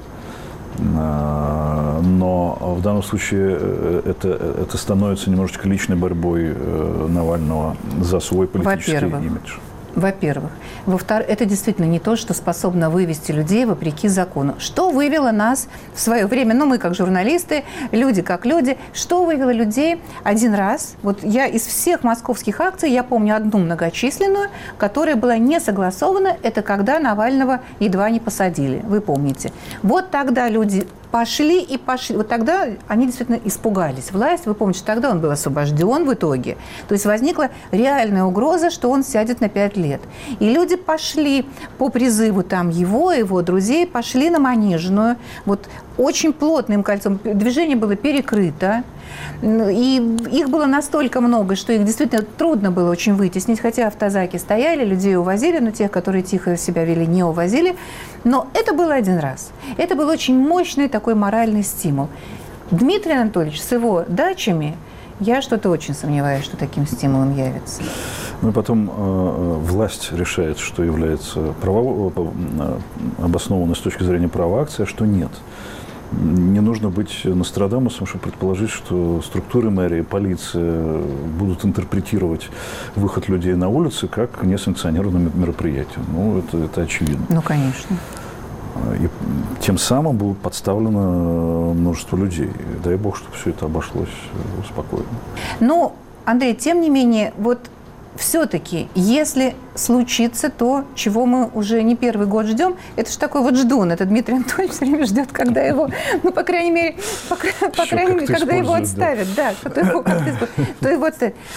Но в данном случае это, это становится немножечко личной борьбой Навального за свой политический имидж. Во-первых. Во-вторых, это действительно не то, что способно вывести людей вопреки закону. Что вывело нас в свое время, ну, мы как журналисты, люди как люди, что вывело людей один раз? Вот я из всех московских акций, я помню одну многочисленную, которая была не согласована, это когда Навального едва не посадили, вы помните. Вот тогда люди пошли и пошли. Вот тогда они действительно испугались. Власть, вы помните, тогда он был освобожден в итоге. То есть возникла реальная угроза, что он сядет на пять лет. И люди пошли по призыву там его, его друзей, пошли на Манежную. Вот очень плотным кольцом. Движение было перекрыто. И их было настолько много, что их действительно трудно было очень вытеснить. Хотя автозаки стояли, людей увозили, но тех, которые тихо себя вели, не увозили. Но это было один раз. Это был очень мощный такой моральный стимул. Дмитрий Анатольевич с его дачами, я что-то очень сомневаюсь, что таким стимулом явится. Ну и потом э, власть решает, что является право, э, обоснованной с точки зрения права акция, а что нет. Не нужно быть Нострадамусом, чтобы предположить, что структуры мэрии, полиция будут интерпретировать выход людей на улицы как несанкционированное мероприятие. Ну, это, это очевидно. Ну, конечно. И тем самым будут подставлено множество людей. Дай бог, чтобы все это обошлось спокойно. Ну, Андрей, тем не менее, вот все-таки, если случится то, чего мы уже не первый год ждем, это же такой вот ждун, это Дмитрий Анатольевич все время ждет, когда его, ну, по крайней мере, по, по крайней мере, когда его отставят, да, да то, его, то его отставят.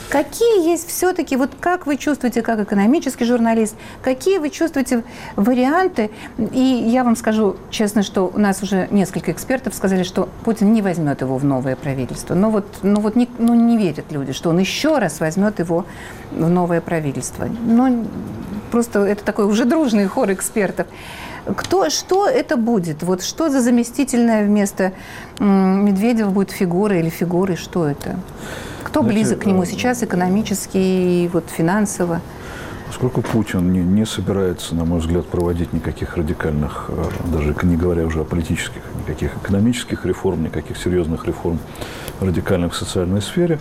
Какие есть все-таки, вот как вы чувствуете, как экономический журналист, какие вы чувствуете варианты? И я вам скажу честно, что у нас уже несколько экспертов сказали, что Путин не возьмет его в новое правительство. Но вот, ну вот не, ну не верят люди, что он еще раз возьмет его в новое правительство. Ну, просто это такой уже дружный хор экспертов. Кто, что это будет? Вот что за заместительное вместо м, Медведева будет фигура или фигуры? Что это? Кто Знаете, близок к нему сейчас экономически, вот, финансово? Поскольку Путин не, не собирается, на мой взгляд, проводить никаких радикальных, даже не говоря уже о политических, никаких экономических реформ, никаких серьезных реформ радикальных в социальной сфере,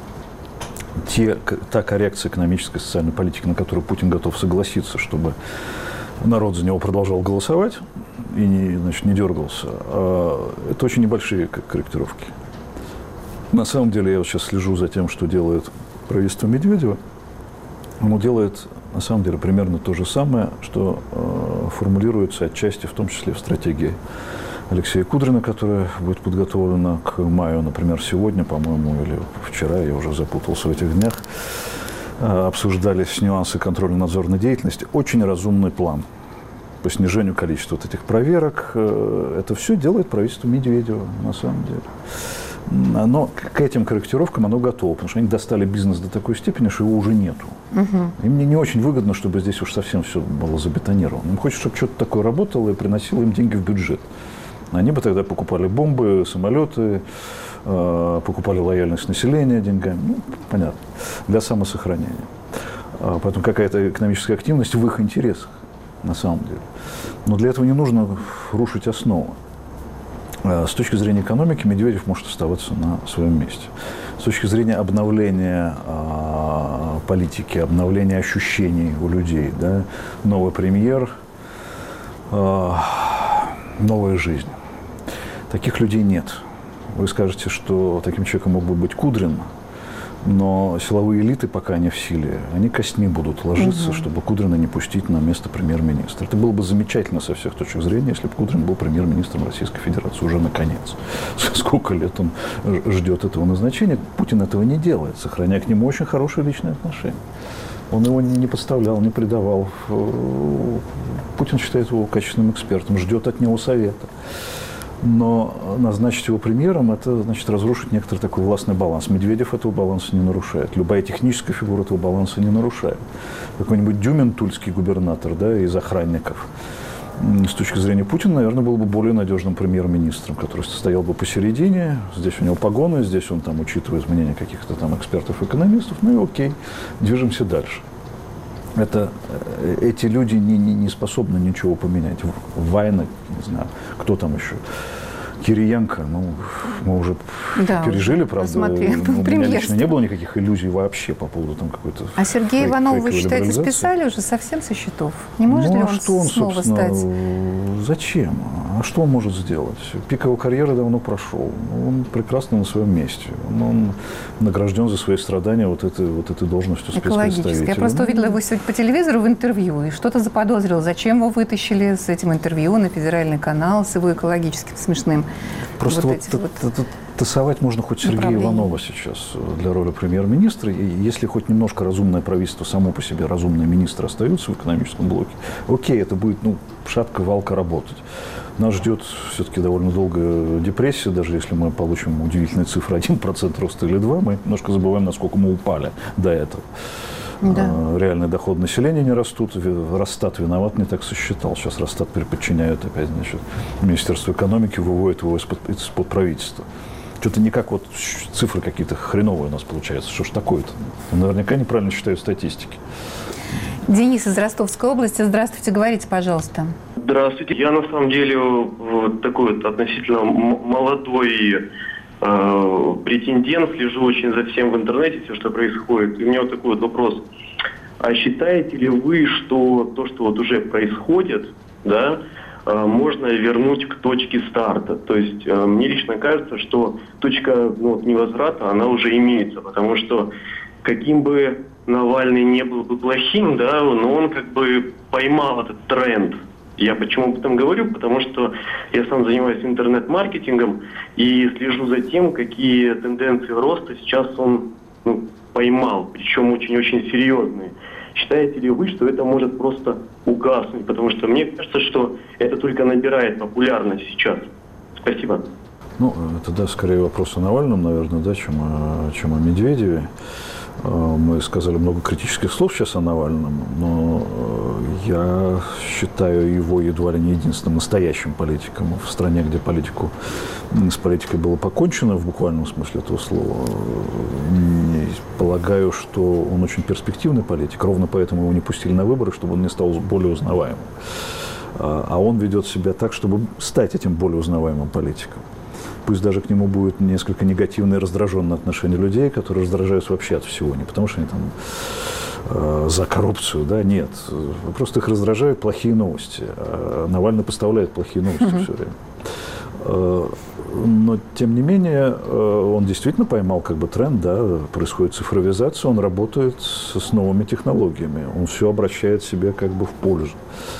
те, та коррекция экономической и социальной политики, на которую Путин готов согласиться, чтобы народ за него продолжал голосовать и не, значит, не дергался, это очень небольшие корректировки. На самом деле, я вот сейчас слежу за тем, что делает правительство Медведева. Оно делает, на самом деле, примерно то же самое, что э, формулируется отчасти, в том числе в стратегии Алексея Кудрина, которая будет подготовлена к маю, например, сегодня, по-моему, или вчера, я уже запутался в этих днях, э, обсуждались нюансы контрольно-надзорной деятельности. Очень разумный план по снижению количества вот этих проверок. Э, это все делает правительство Медведева, на самом деле. Но к этим корректировкам оно готово, потому что они достали бизнес до такой степени, что его уже нету. Угу. И мне не очень выгодно, чтобы здесь уж совсем все было забетонировано. Им хочется, чтобы что-то такое работало и приносило им деньги в бюджет. Они бы тогда покупали бомбы, самолеты, э, покупали лояльность населения деньгами. Ну, понятно, для самосохранения. А поэтому какая-то экономическая активность в их интересах, на самом деле. Но для этого не нужно рушить основу. С точки зрения экономики Медведев может оставаться на своем месте. С точки зрения обновления э, политики, обновления ощущений у людей, да, новый премьер, э, новая жизнь. Таких людей нет. Вы скажете, что таким человеком мог бы быть Кудрин, но силовые элиты, пока они в силе, они костьми будут ложиться, угу. чтобы Кудрина не пустить на место премьер-министра. Это было бы замечательно со всех точек зрения, если бы Кудрин был премьер-министром Российской Федерации уже наконец. Сколько лет он ждет этого назначения. Путин этого не делает, сохраняя к нему очень хорошие личные отношения. Он его не подставлял, не предавал. Путин считает его качественным экспертом, ждет от него совета. Но назначить его премьером – это, значит, разрушить некоторый такой властный баланс. Медведев этого баланса не нарушает. Любая техническая фигура этого баланса не нарушает. Какой-нибудь Дюмин, тульский губернатор, да, из охранников. С точки зрения Путина, наверное, был бы более надежным премьер-министром, который стоял бы посередине. Здесь у него погоны, здесь он там учитывает мнения каких-то там экспертов-экономистов. Ну и окей, движемся дальше. Это, эти люди не, не, не способны ничего поменять. Вайна, не знаю, кто там еще, Кириенко, ну, мы уже да, пережили, уже, правда. Посмотри, у меня лично не было никаких иллюзий вообще по поводу там какой-то... А Сергея Иванова, вы считаете, списали уже совсем со счетов? Не может ну, ли он, а что он снова стать? Зачем? А что он может сделать? Пик его карьеры давно прошел. Он прекрасно на своем месте. Он, он награжден за свои страдания вот этой, вот этой должностью спецпредставителя. Я просто увидела его сегодня по телевизору в интервью и что-то заподозрила. Зачем его вытащили с этим интервью на федеральный канал с его экологическим смешным? Просто вот, вот, вот, вот тасовать можно хоть Сергея Иванова сейчас для роли премьер-министра. И если хоть немножко разумное правительство, само по себе разумные министры остаются в экономическом блоке, окей, это будет, ну, шатко-валко работать. Нас ждет все-таки довольно долгая депрессия, даже если мы получим удивительные цифры один процент роста или два процента, мы немножко забываем, насколько мы упали до этого. Да. Реальный доход населения не растут. Росстат виноват, не так сосчитал. Сейчас Росстат переподчиняют опять, значит, Министерство экономики, выводит его из-под, из-под правительства. Что-то никак вот цифры какие-то хреновые у нас получаются. Что ж такое-то? Наверняка неправильно считают статистики. Денис из Ростовской области. Здравствуйте, говорите, пожалуйста. Здравствуйте. Я на самом деле вот такой вот относительно молодой э, претендент, слежу очень за всем в интернете, все, что происходит. И у меня вот такой вот вопрос. А считаете ли вы, что то, что вот уже происходит, да, э, можно вернуть к точке старта? То есть э, мне лично кажется, что точка ну, невозврата, она уже имеется, потому что каким бы Навальный не был бы плохим, да, но он как бы поймал этот тренд. Я почему об этом говорю? Потому что я сам занимаюсь интернет-маркетингом и слежу за тем, какие тенденции роста сейчас он ну, поймал, причем очень-очень серьезные. Считаете ли вы, что это может просто угаснуть? Потому что мне кажется, что это только набирает популярность сейчас. Спасибо. Ну, это, да, скорее вопрос о Навальном, наверное, да, чем о, чем о Медведеве. Мы сказали много критических слов сейчас о Навальном, но я считаю его едва ли не единственным настоящим политиком в стране, где политику, с политикой было покончено в буквальном смысле этого слова. Полагаю, что он очень перспективный политик, ровно поэтому его не пустили на выборы, чтобы он не стал более узнаваемым. А он ведет себя так, чтобы стать этим более узнаваемым политиком. Пусть даже к нему будет несколько негативное и раздраженное отношение людей, которые раздражаются вообще от всего. Не потому что они там э, за коррупцию, да, нет. Просто их раздражают плохие новости. А Навальный поставляет плохие новости mm-hmm. все время. Э, но, тем не менее, э, он действительно поймал как бы тренд, да, происходит цифровизация, он работает с, с новыми технологиями, он все обращает себе как бы в пользу.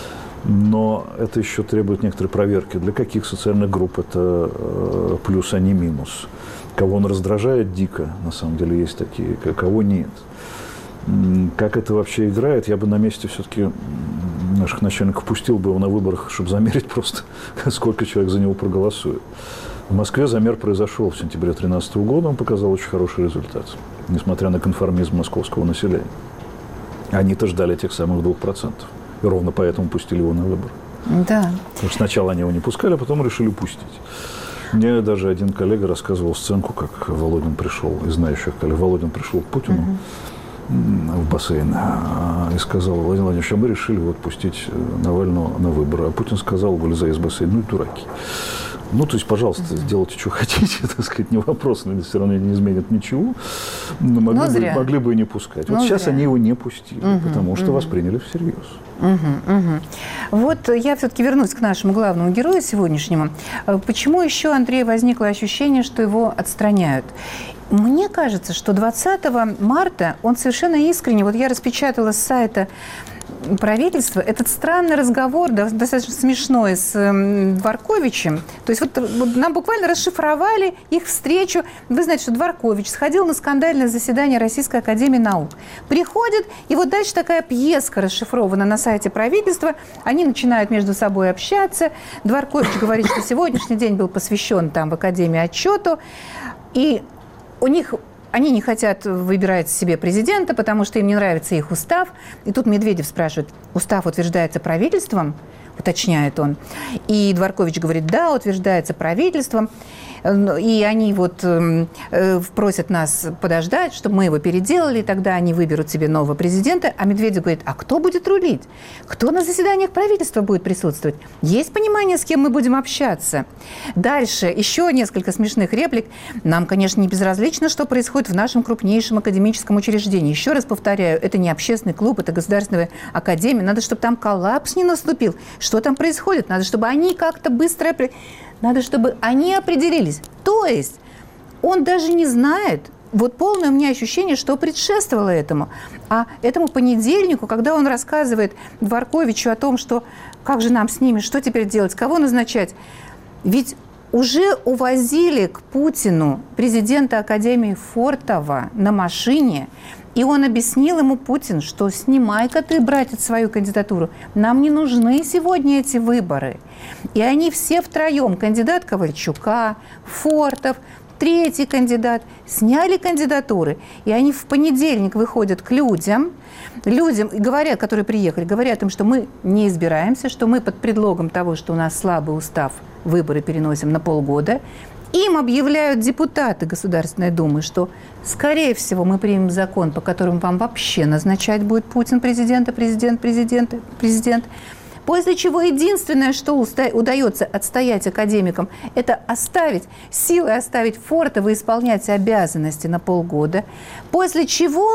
Но это еще требует некоторой проверки. Для каких социальных групп это э, плюс, а не минус? Кого он раздражает дико, на самом деле есть такие, кого нет. Как это вообще играет, я бы на месте все-таки наших начальников пустил бы его на выборах, чтобы замерить просто, сколько человек за него проголосует. В Москве замер произошел в сентябре две тысячи тринадцатого года, он показал очень хороший результат, несмотря на конформизм московского населения. Они-то ждали тех самых двух процентов. И ровно поэтому пустили его на выборы. Да. Потому что сначала они его не пускали, а потом решили пустить. Мне даже один коллега рассказывал сценку, как Володин пришел, из знающих коллег, Володин пришел к Путину uh-huh. в бассейн и сказал: Владимир Владимирович, а мы решили вот пустить Навального на выборы. А Путин сказал, вылезая из бассейна: ну и дураки. Ну, то есть, пожалуйста, uh-huh. делайте, что хотите, так сказать, не вопрос, но все равно не изменит ничего. Но могли, но бы, могли бы и не пускать. Но вот сейчас зря. Они его не пустили, uh-huh. потому что uh-huh. восприняли всерьез. Угу, угу. Вот я все-таки вернусь к нашему главному герою сегодняшнему. Почему еще, Андрей, возникло ощущение, что его отстраняют? Мне кажется, что двадцатого марта он совершенно искренне, вот я распечатала с сайта правительства этот странный разговор, достаточно смешной, с Дворковичем. То есть вот, вот нам буквально расшифровали их встречу. Вы знаете, что Дворкович сходил на скандальное заседание Российской академии наук. Приходит, и вот дальше такая пьеска расшифрована на сайте правительства. Они начинают между собой общаться. Дворкович говорит, что сегодняшний день был посвящен там в академии отчету. И у них... Они не хотят выбирать себе президента, потому что им не нравится их устав. И тут Медведев спрашивает: устав утверждается правительством? Уточняет он. И Дворкович говорит: да, утверждается правительством. И они вот э, просят нас подождать, чтобы мы его переделали, и тогда они выберут себе нового президента. А Медведев говорит: а кто будет рулить? Кто на заседаниях правительства будет присутствовать? Есть понимание, с кем мы будем общаться? Дальше еще несколько смешных реплик. Нам, конечно, не безразлично, что происходит в нашем крупнейшем академическом учреждении. Еще раз повторяю, это не общественный клуб, это государственная академия. Надо, чтобы там коллапс не наступил. Что там происходит? Надо, чтобы они как-то быстро... Надо, чтобы они определились. То есть он даже не знает, вот полное у меня ощущение, что предшествовало этому. А этому понедельнику, когда он рассказывает Дворковичу о том, что как же нам с ними, что теперь делать, кого назначать, ведь уже увозили к Путину президента Академии Фортова на машине, и он объяснил ему, Путин, что снимай-ка ты, братец, свою кандидатуру. Нам не нужны сегодня эти выборы. И они все втроем, кандидат Ковальчука, Фортов, третий кандидат, сняли кандидатуры. И они в понедельник выходят к людям, людям, говорят, которые приехали, говорят им, что мы не избираемся, что мы под предлогом того, что у нас слабый устав, выборы переносим на полгода. Им объявляют депутаты Государственной Думы, что, скорее всего, мы примем закон, по которому вам вообще назначать будет Путин президента, президент, президент, президент. После чего единственное, что удается отстоять академикам, это оставить, силой оставить Фортова исполнять обязанности на полгода. После чего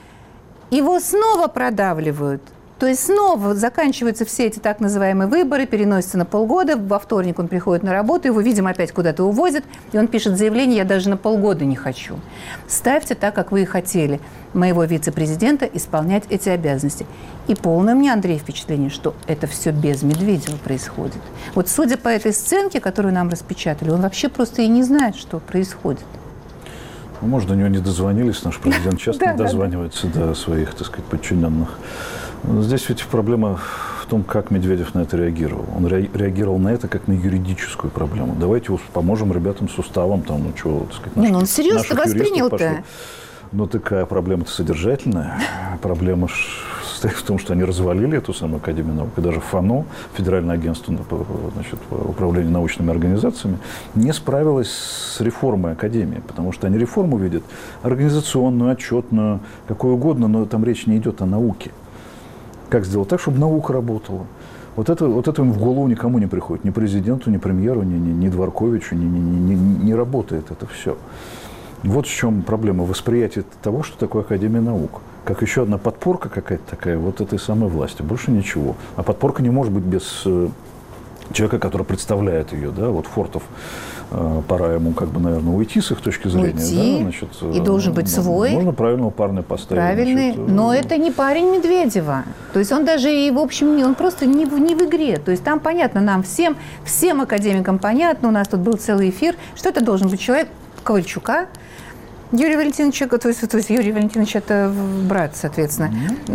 его снова продавливают. То есть снова заканчиваются все эти так называемые выборы, переносятся на полгода. Во вторник он приходит на работу, его, видимо, опять куда-то увозят. И он пишет заявление: я даже на полгода не хочу. Ставьте так, как вы и хотели, моего вице-президента исполнять эти обязанности. И полное мне, Андрей, впечатление, что это все без Медведева происходит. Вот судя по этой сценке, которую нам распечатали, он вообще просто и не знает, что происходит. Может, до него не дозвонились, наш президент часто не дозванивается до своих, так сказать, подчиненных. Здесь ведь проблема в том, как Медведев на это реагировал. Он реагировал на это как на юридическую проблему. Давайте поможем ребятам с уставом, там, ну, что, так сказать, не, ну он серьезно воспринял-то. Но такая проблема-то содержательная. Проблема состоит в том, что они развалили эту самую Академию наук. И даже ФАНО, Федеральное агентство, значит, управления научными организациями, не справилось с реформой Академии. Потому что они реформу видят организационную, отчетную, какую угодно, но там речь не идет о науке. Как сделать так, чтобы наука работала? Вот это, вот это им в голову никому не приходит. Ни президенту, ни премьеру, ни, ни, ни Дворковичу, ни, ни, ни, ни, не работает это все. Вот в чем проблема восприятия того, что такое Академия наук. Как еще одна подпорка какая-то такая вот этой самой власти. Больше ничего. А подпорка не может быть без э, человека, который представляет ее. Да? Вот Фортов, э, пора ему, как бы, наверное, уйти с их точки зрения. Уйти, да? Значит, и должен быть э, свой. Можно правильного парня поставить. Правильный, значит, э, но это не парень Медведева. То есть он даже и, в общем, он просто не в, не в игре. То есть там понятно нам всем, всем академикам понятно, у нас тут был целый эфир, что это должен быть человек Ковальчука, Юрий Валентинович, то есть, то есть Юрий Валентинович это брат, соответственно.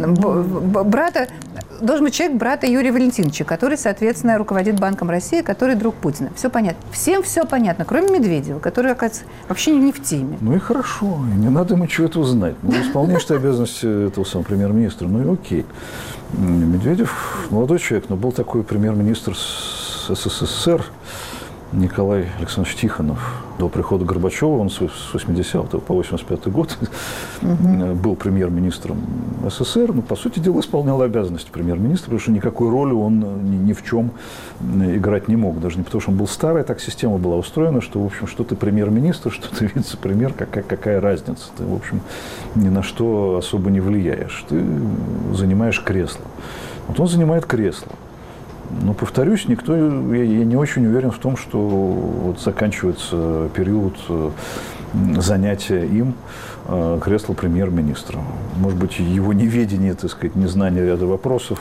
Б- брата, должен быть человек брата Юрия Валентиновича, который, соответственно, руководит Банком России, который друг Путина. Все понятно. Всем все понятно, кроме Медведева, который, оказывается, вообще не в теме. Ну и хорошо, не надо ему чего-то узнать. Ну, исполняешь ты обязанности этого самого премьер-министра, ну и окей. Медведев молодой человек, но был такой премьер-министр СССР, Николай Александрович Тихонов. До прихода Горбачева, он с восьмидесятого по восемьдесят пятый год угу. был премьер-министром СССР, но, по сути дела, исполнял обязанности премьер-министра, потому что никакой роли он ни, ни в чем играть не мог. Даже не потому, что он был старый, так система была устроена, что, в общем, что ты премьер-министр, что ты вице-премьер, какая, какая разница. Ты, в общем, ни на что особо не влияешь. Ты занимаешь кресло. Вот он занимает кресло. Но, повторюсь, никто, я, я не очень уверен в том, что вот заканчивается период занятия им кресла премьер-министра. Может быть, его неведение, так сказать, незнание ряда вопросов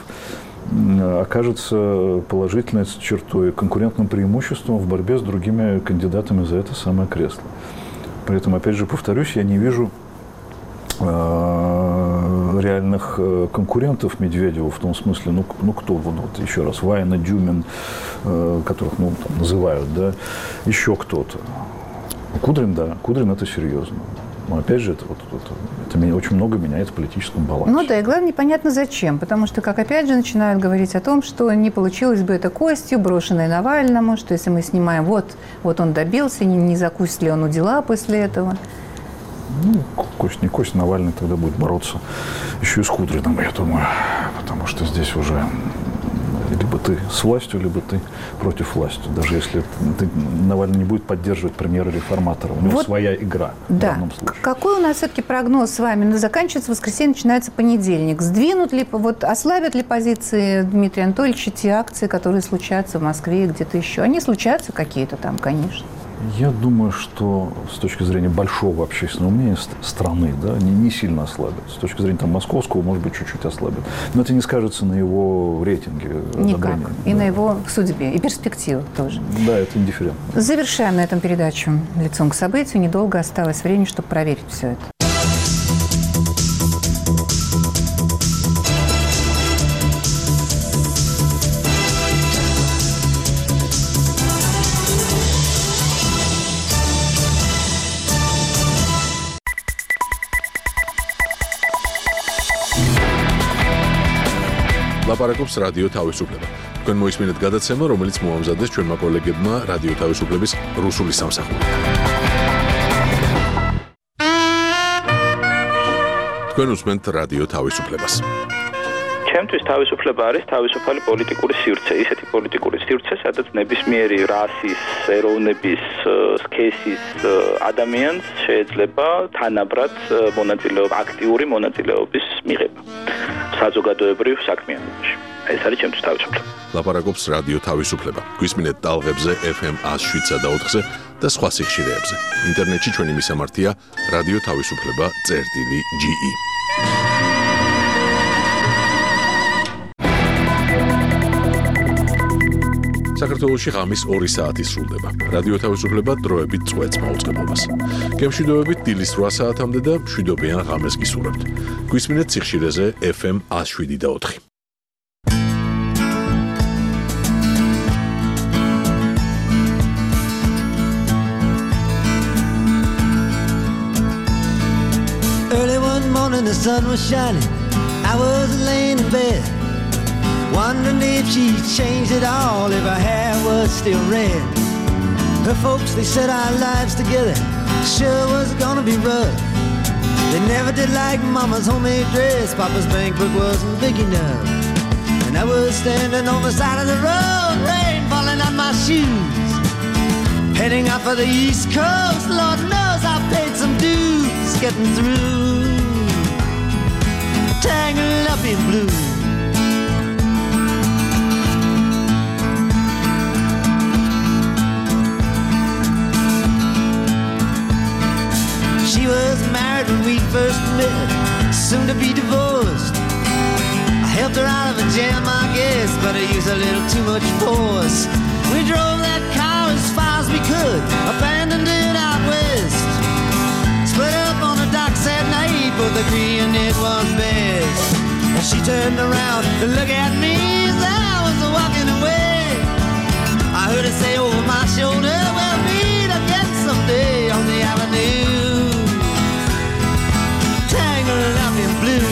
окажется положительной чертой, конкурентным преимуществом в борьбе с другими кандидатами за это самое кресло. При этом, опять же, повторюсь, я не вижу реальных конкурентов Медведеву в том смысле, ну, ну кто, вот, вот еще раз, Вайна, Дюмин, э, которых, ну, там, называют, да, еще кто-то. Кудрин, да, Кудрин это серьезно. Но опять же, это, вот, это, это меня, очень много меняет в политическом балансе. Ну да, и главное, непонятно зачем, потому что, как опять же начинают говорить о том, что не получилось бы это костью, брошенной Навальному, что если мы снимаем, вот, вот он добился, не, не закусит ли он у дела после этого. Ну, кость не кость, Навальный тогда будет бороться еще и с Кудриным, я думаю. Потому что здесь уже либо ты с властью, либо ты против власти. Даже если ты, Навальный не будет поддерживать премьера-реформатора. У него вот, своя игра да. в данном случае. Какой у нас все-таки прогноз с вами? Ну, заканчивается воскресенье, начинается понедельник. Сдвинут ли, вот ослабят ли позиции Дмитрия Анатольевича те акции, которые случаются в Москве и где-то еще? Они случаются какие-то там, конечно. Я думаю, что с точки зрения большого общественного мнения страны, да, не, не сильно ослабят. С точки зрения там, московского, может быть, чуть-чуть ослабят. Но это не скажется на его рейтинге. Никак. И да. на его судьбе, и перспективах тоже. Да, это индифферентно. Завершаем на этом передачу «Лицом к событию». Недолго осталось времени, чтобы проверить все это. ლაპარაკობს რადიო თავისუფლება. თქვენ მოისმინეთ გადაცემა, რომელიც მოამზადეს ჩვენმა კოლეგებმა რადიო თავისუფლების რუსული სამსახურიდან. თქვენ უსმენთ რადიო თავისუფლებას. ჩემთვის თავისუფლება არის თავისუფალი პოლიტიკური სივრცე, ისეთი პოლიტიკური სივრცე, სადაც ნებისმიერი რასის, ეროვნების, სქესის ადამიანს შეიძლება თანაბრად მონაწილეობა, აქტიური მონაწილეობის მიღება საზოგადოებრივ საქმიანობაში. ეს არის ჩემთვის თავისუფლება. ლაპარაკობს რადიო თავისუფლება. გვისმინეთ ტალღებზე ეფ ემ one oh seven point four და სხვა სიხშირეებზე. ინტერნეტში ჩვენი მისამართია რადიო თავისუფლება წერტილი ჯი ი. საქართველოში ღამის ორი საათი სრულდება. რადიო თავისუფლება დროებით წვეთს მაუწყებლობას. გემშვიდობებით დილის რვა საათამდე და მშვიდობიან ღამეს გისურვებთ. გვისმინეთ სიხშირეზე ეფ ემ one oh seven და four. Early one morning the sun was shining. I was laying in bed, wondering if she'd changed it all, if her hair was still red. Her folks, they said our lives together sure was gonna be rough. They never did like Mama's homemade dress, Papa's bank book wasn't big enough. And I was standing on the side of the road, rain falling on my shoes, heading out for the East Coast. Lord knows I paid some dues getting through, tangled up in blue. She was married when we first met, soon to be divorced. I helped her out of a jam, I guess, but I used a little too much force. We drove that car as far as we could, abandoned it out west. Split up on the docks at night, both agreeing it was best. And she turned around to look at me as I was walking away. I heard her say over my shoulder, we'll meet again someday on the avenue, tangled up in blue.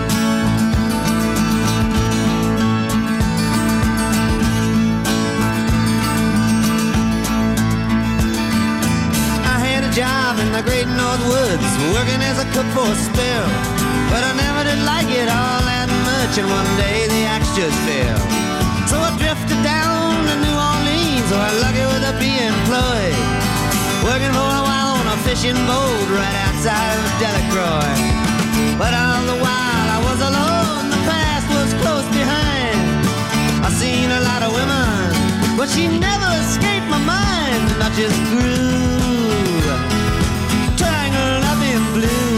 I had a job in the great North Woods, working as a cook for a spell, but I never did like it all that much, and one day the axe just fell. So I drifted down to New Orleans, so I'm lucky with a be employed, working for a while on a fishing boat right outside of Delacroix. But all the while I was alone, the past was close behind. I seen a lot of women, but she never escaped my mind, and I just grew tangled up in blue.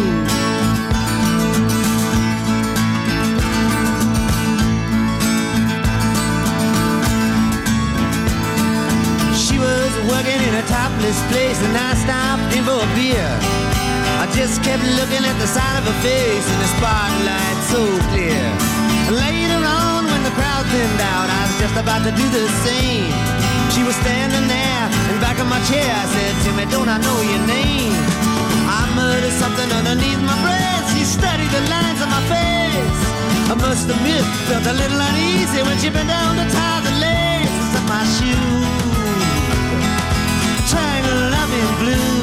She was working in a topless place, and I stopped in for a beer. I just kept looking at the side of her face in the spotlight so clear. Later on, when the crowd thinned out, I was just about to do the same. She was standing there in back of my chair. I said, Timmy, don't I know your name? I muttered something underneath my breath. She studied the lines on my face. I must admit, felt a little uneasy when she bent down to tie the laces of my shoes, tangled up in blue.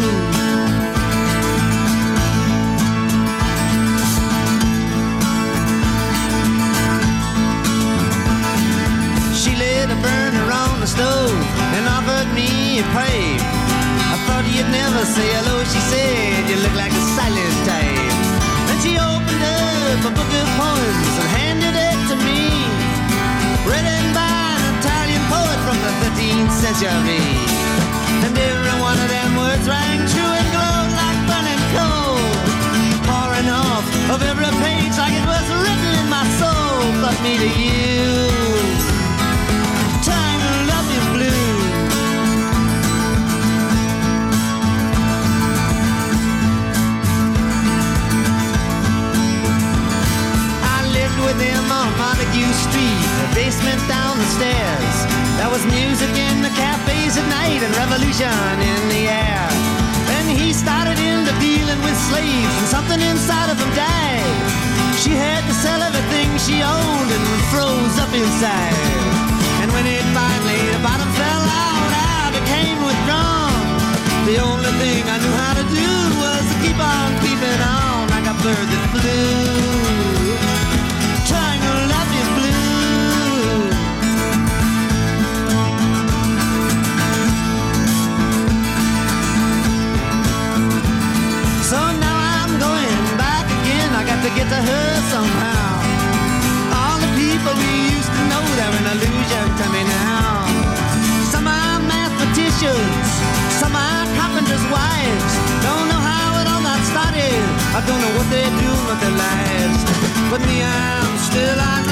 She lit a burner on the stove and offered me a pipe. I thought you'd never say hello, she said, you look like a silent type. And she opened up a book of poems and handed it to me, written by an Italian poet from the thirteenth century. And every one of them words rang true and glowed like burning coal, pouring off of every page like it was written in my soul. But me to you, tangled up in blue. I lived with him on Montague Street, the basement down the stairs. There was music in the cafes at night and revolution in the air. Then he started into dealing with slaves, and something inside of him died. She had to sell everything she owned and froze up inside. And when it finally, the bottom fell out, I became withdrawn. The only thing I knew how to do was to keep on keeping on like a bird that flew, tangled up in blue. So now I'm going back again, I got to get to her somehow. All the people we used to know, they're an illusion to me now. Some are mathematicians, some are carpenters' wives. Don't know how it all got started, I don't know what they do with their lives. But me, I'm still on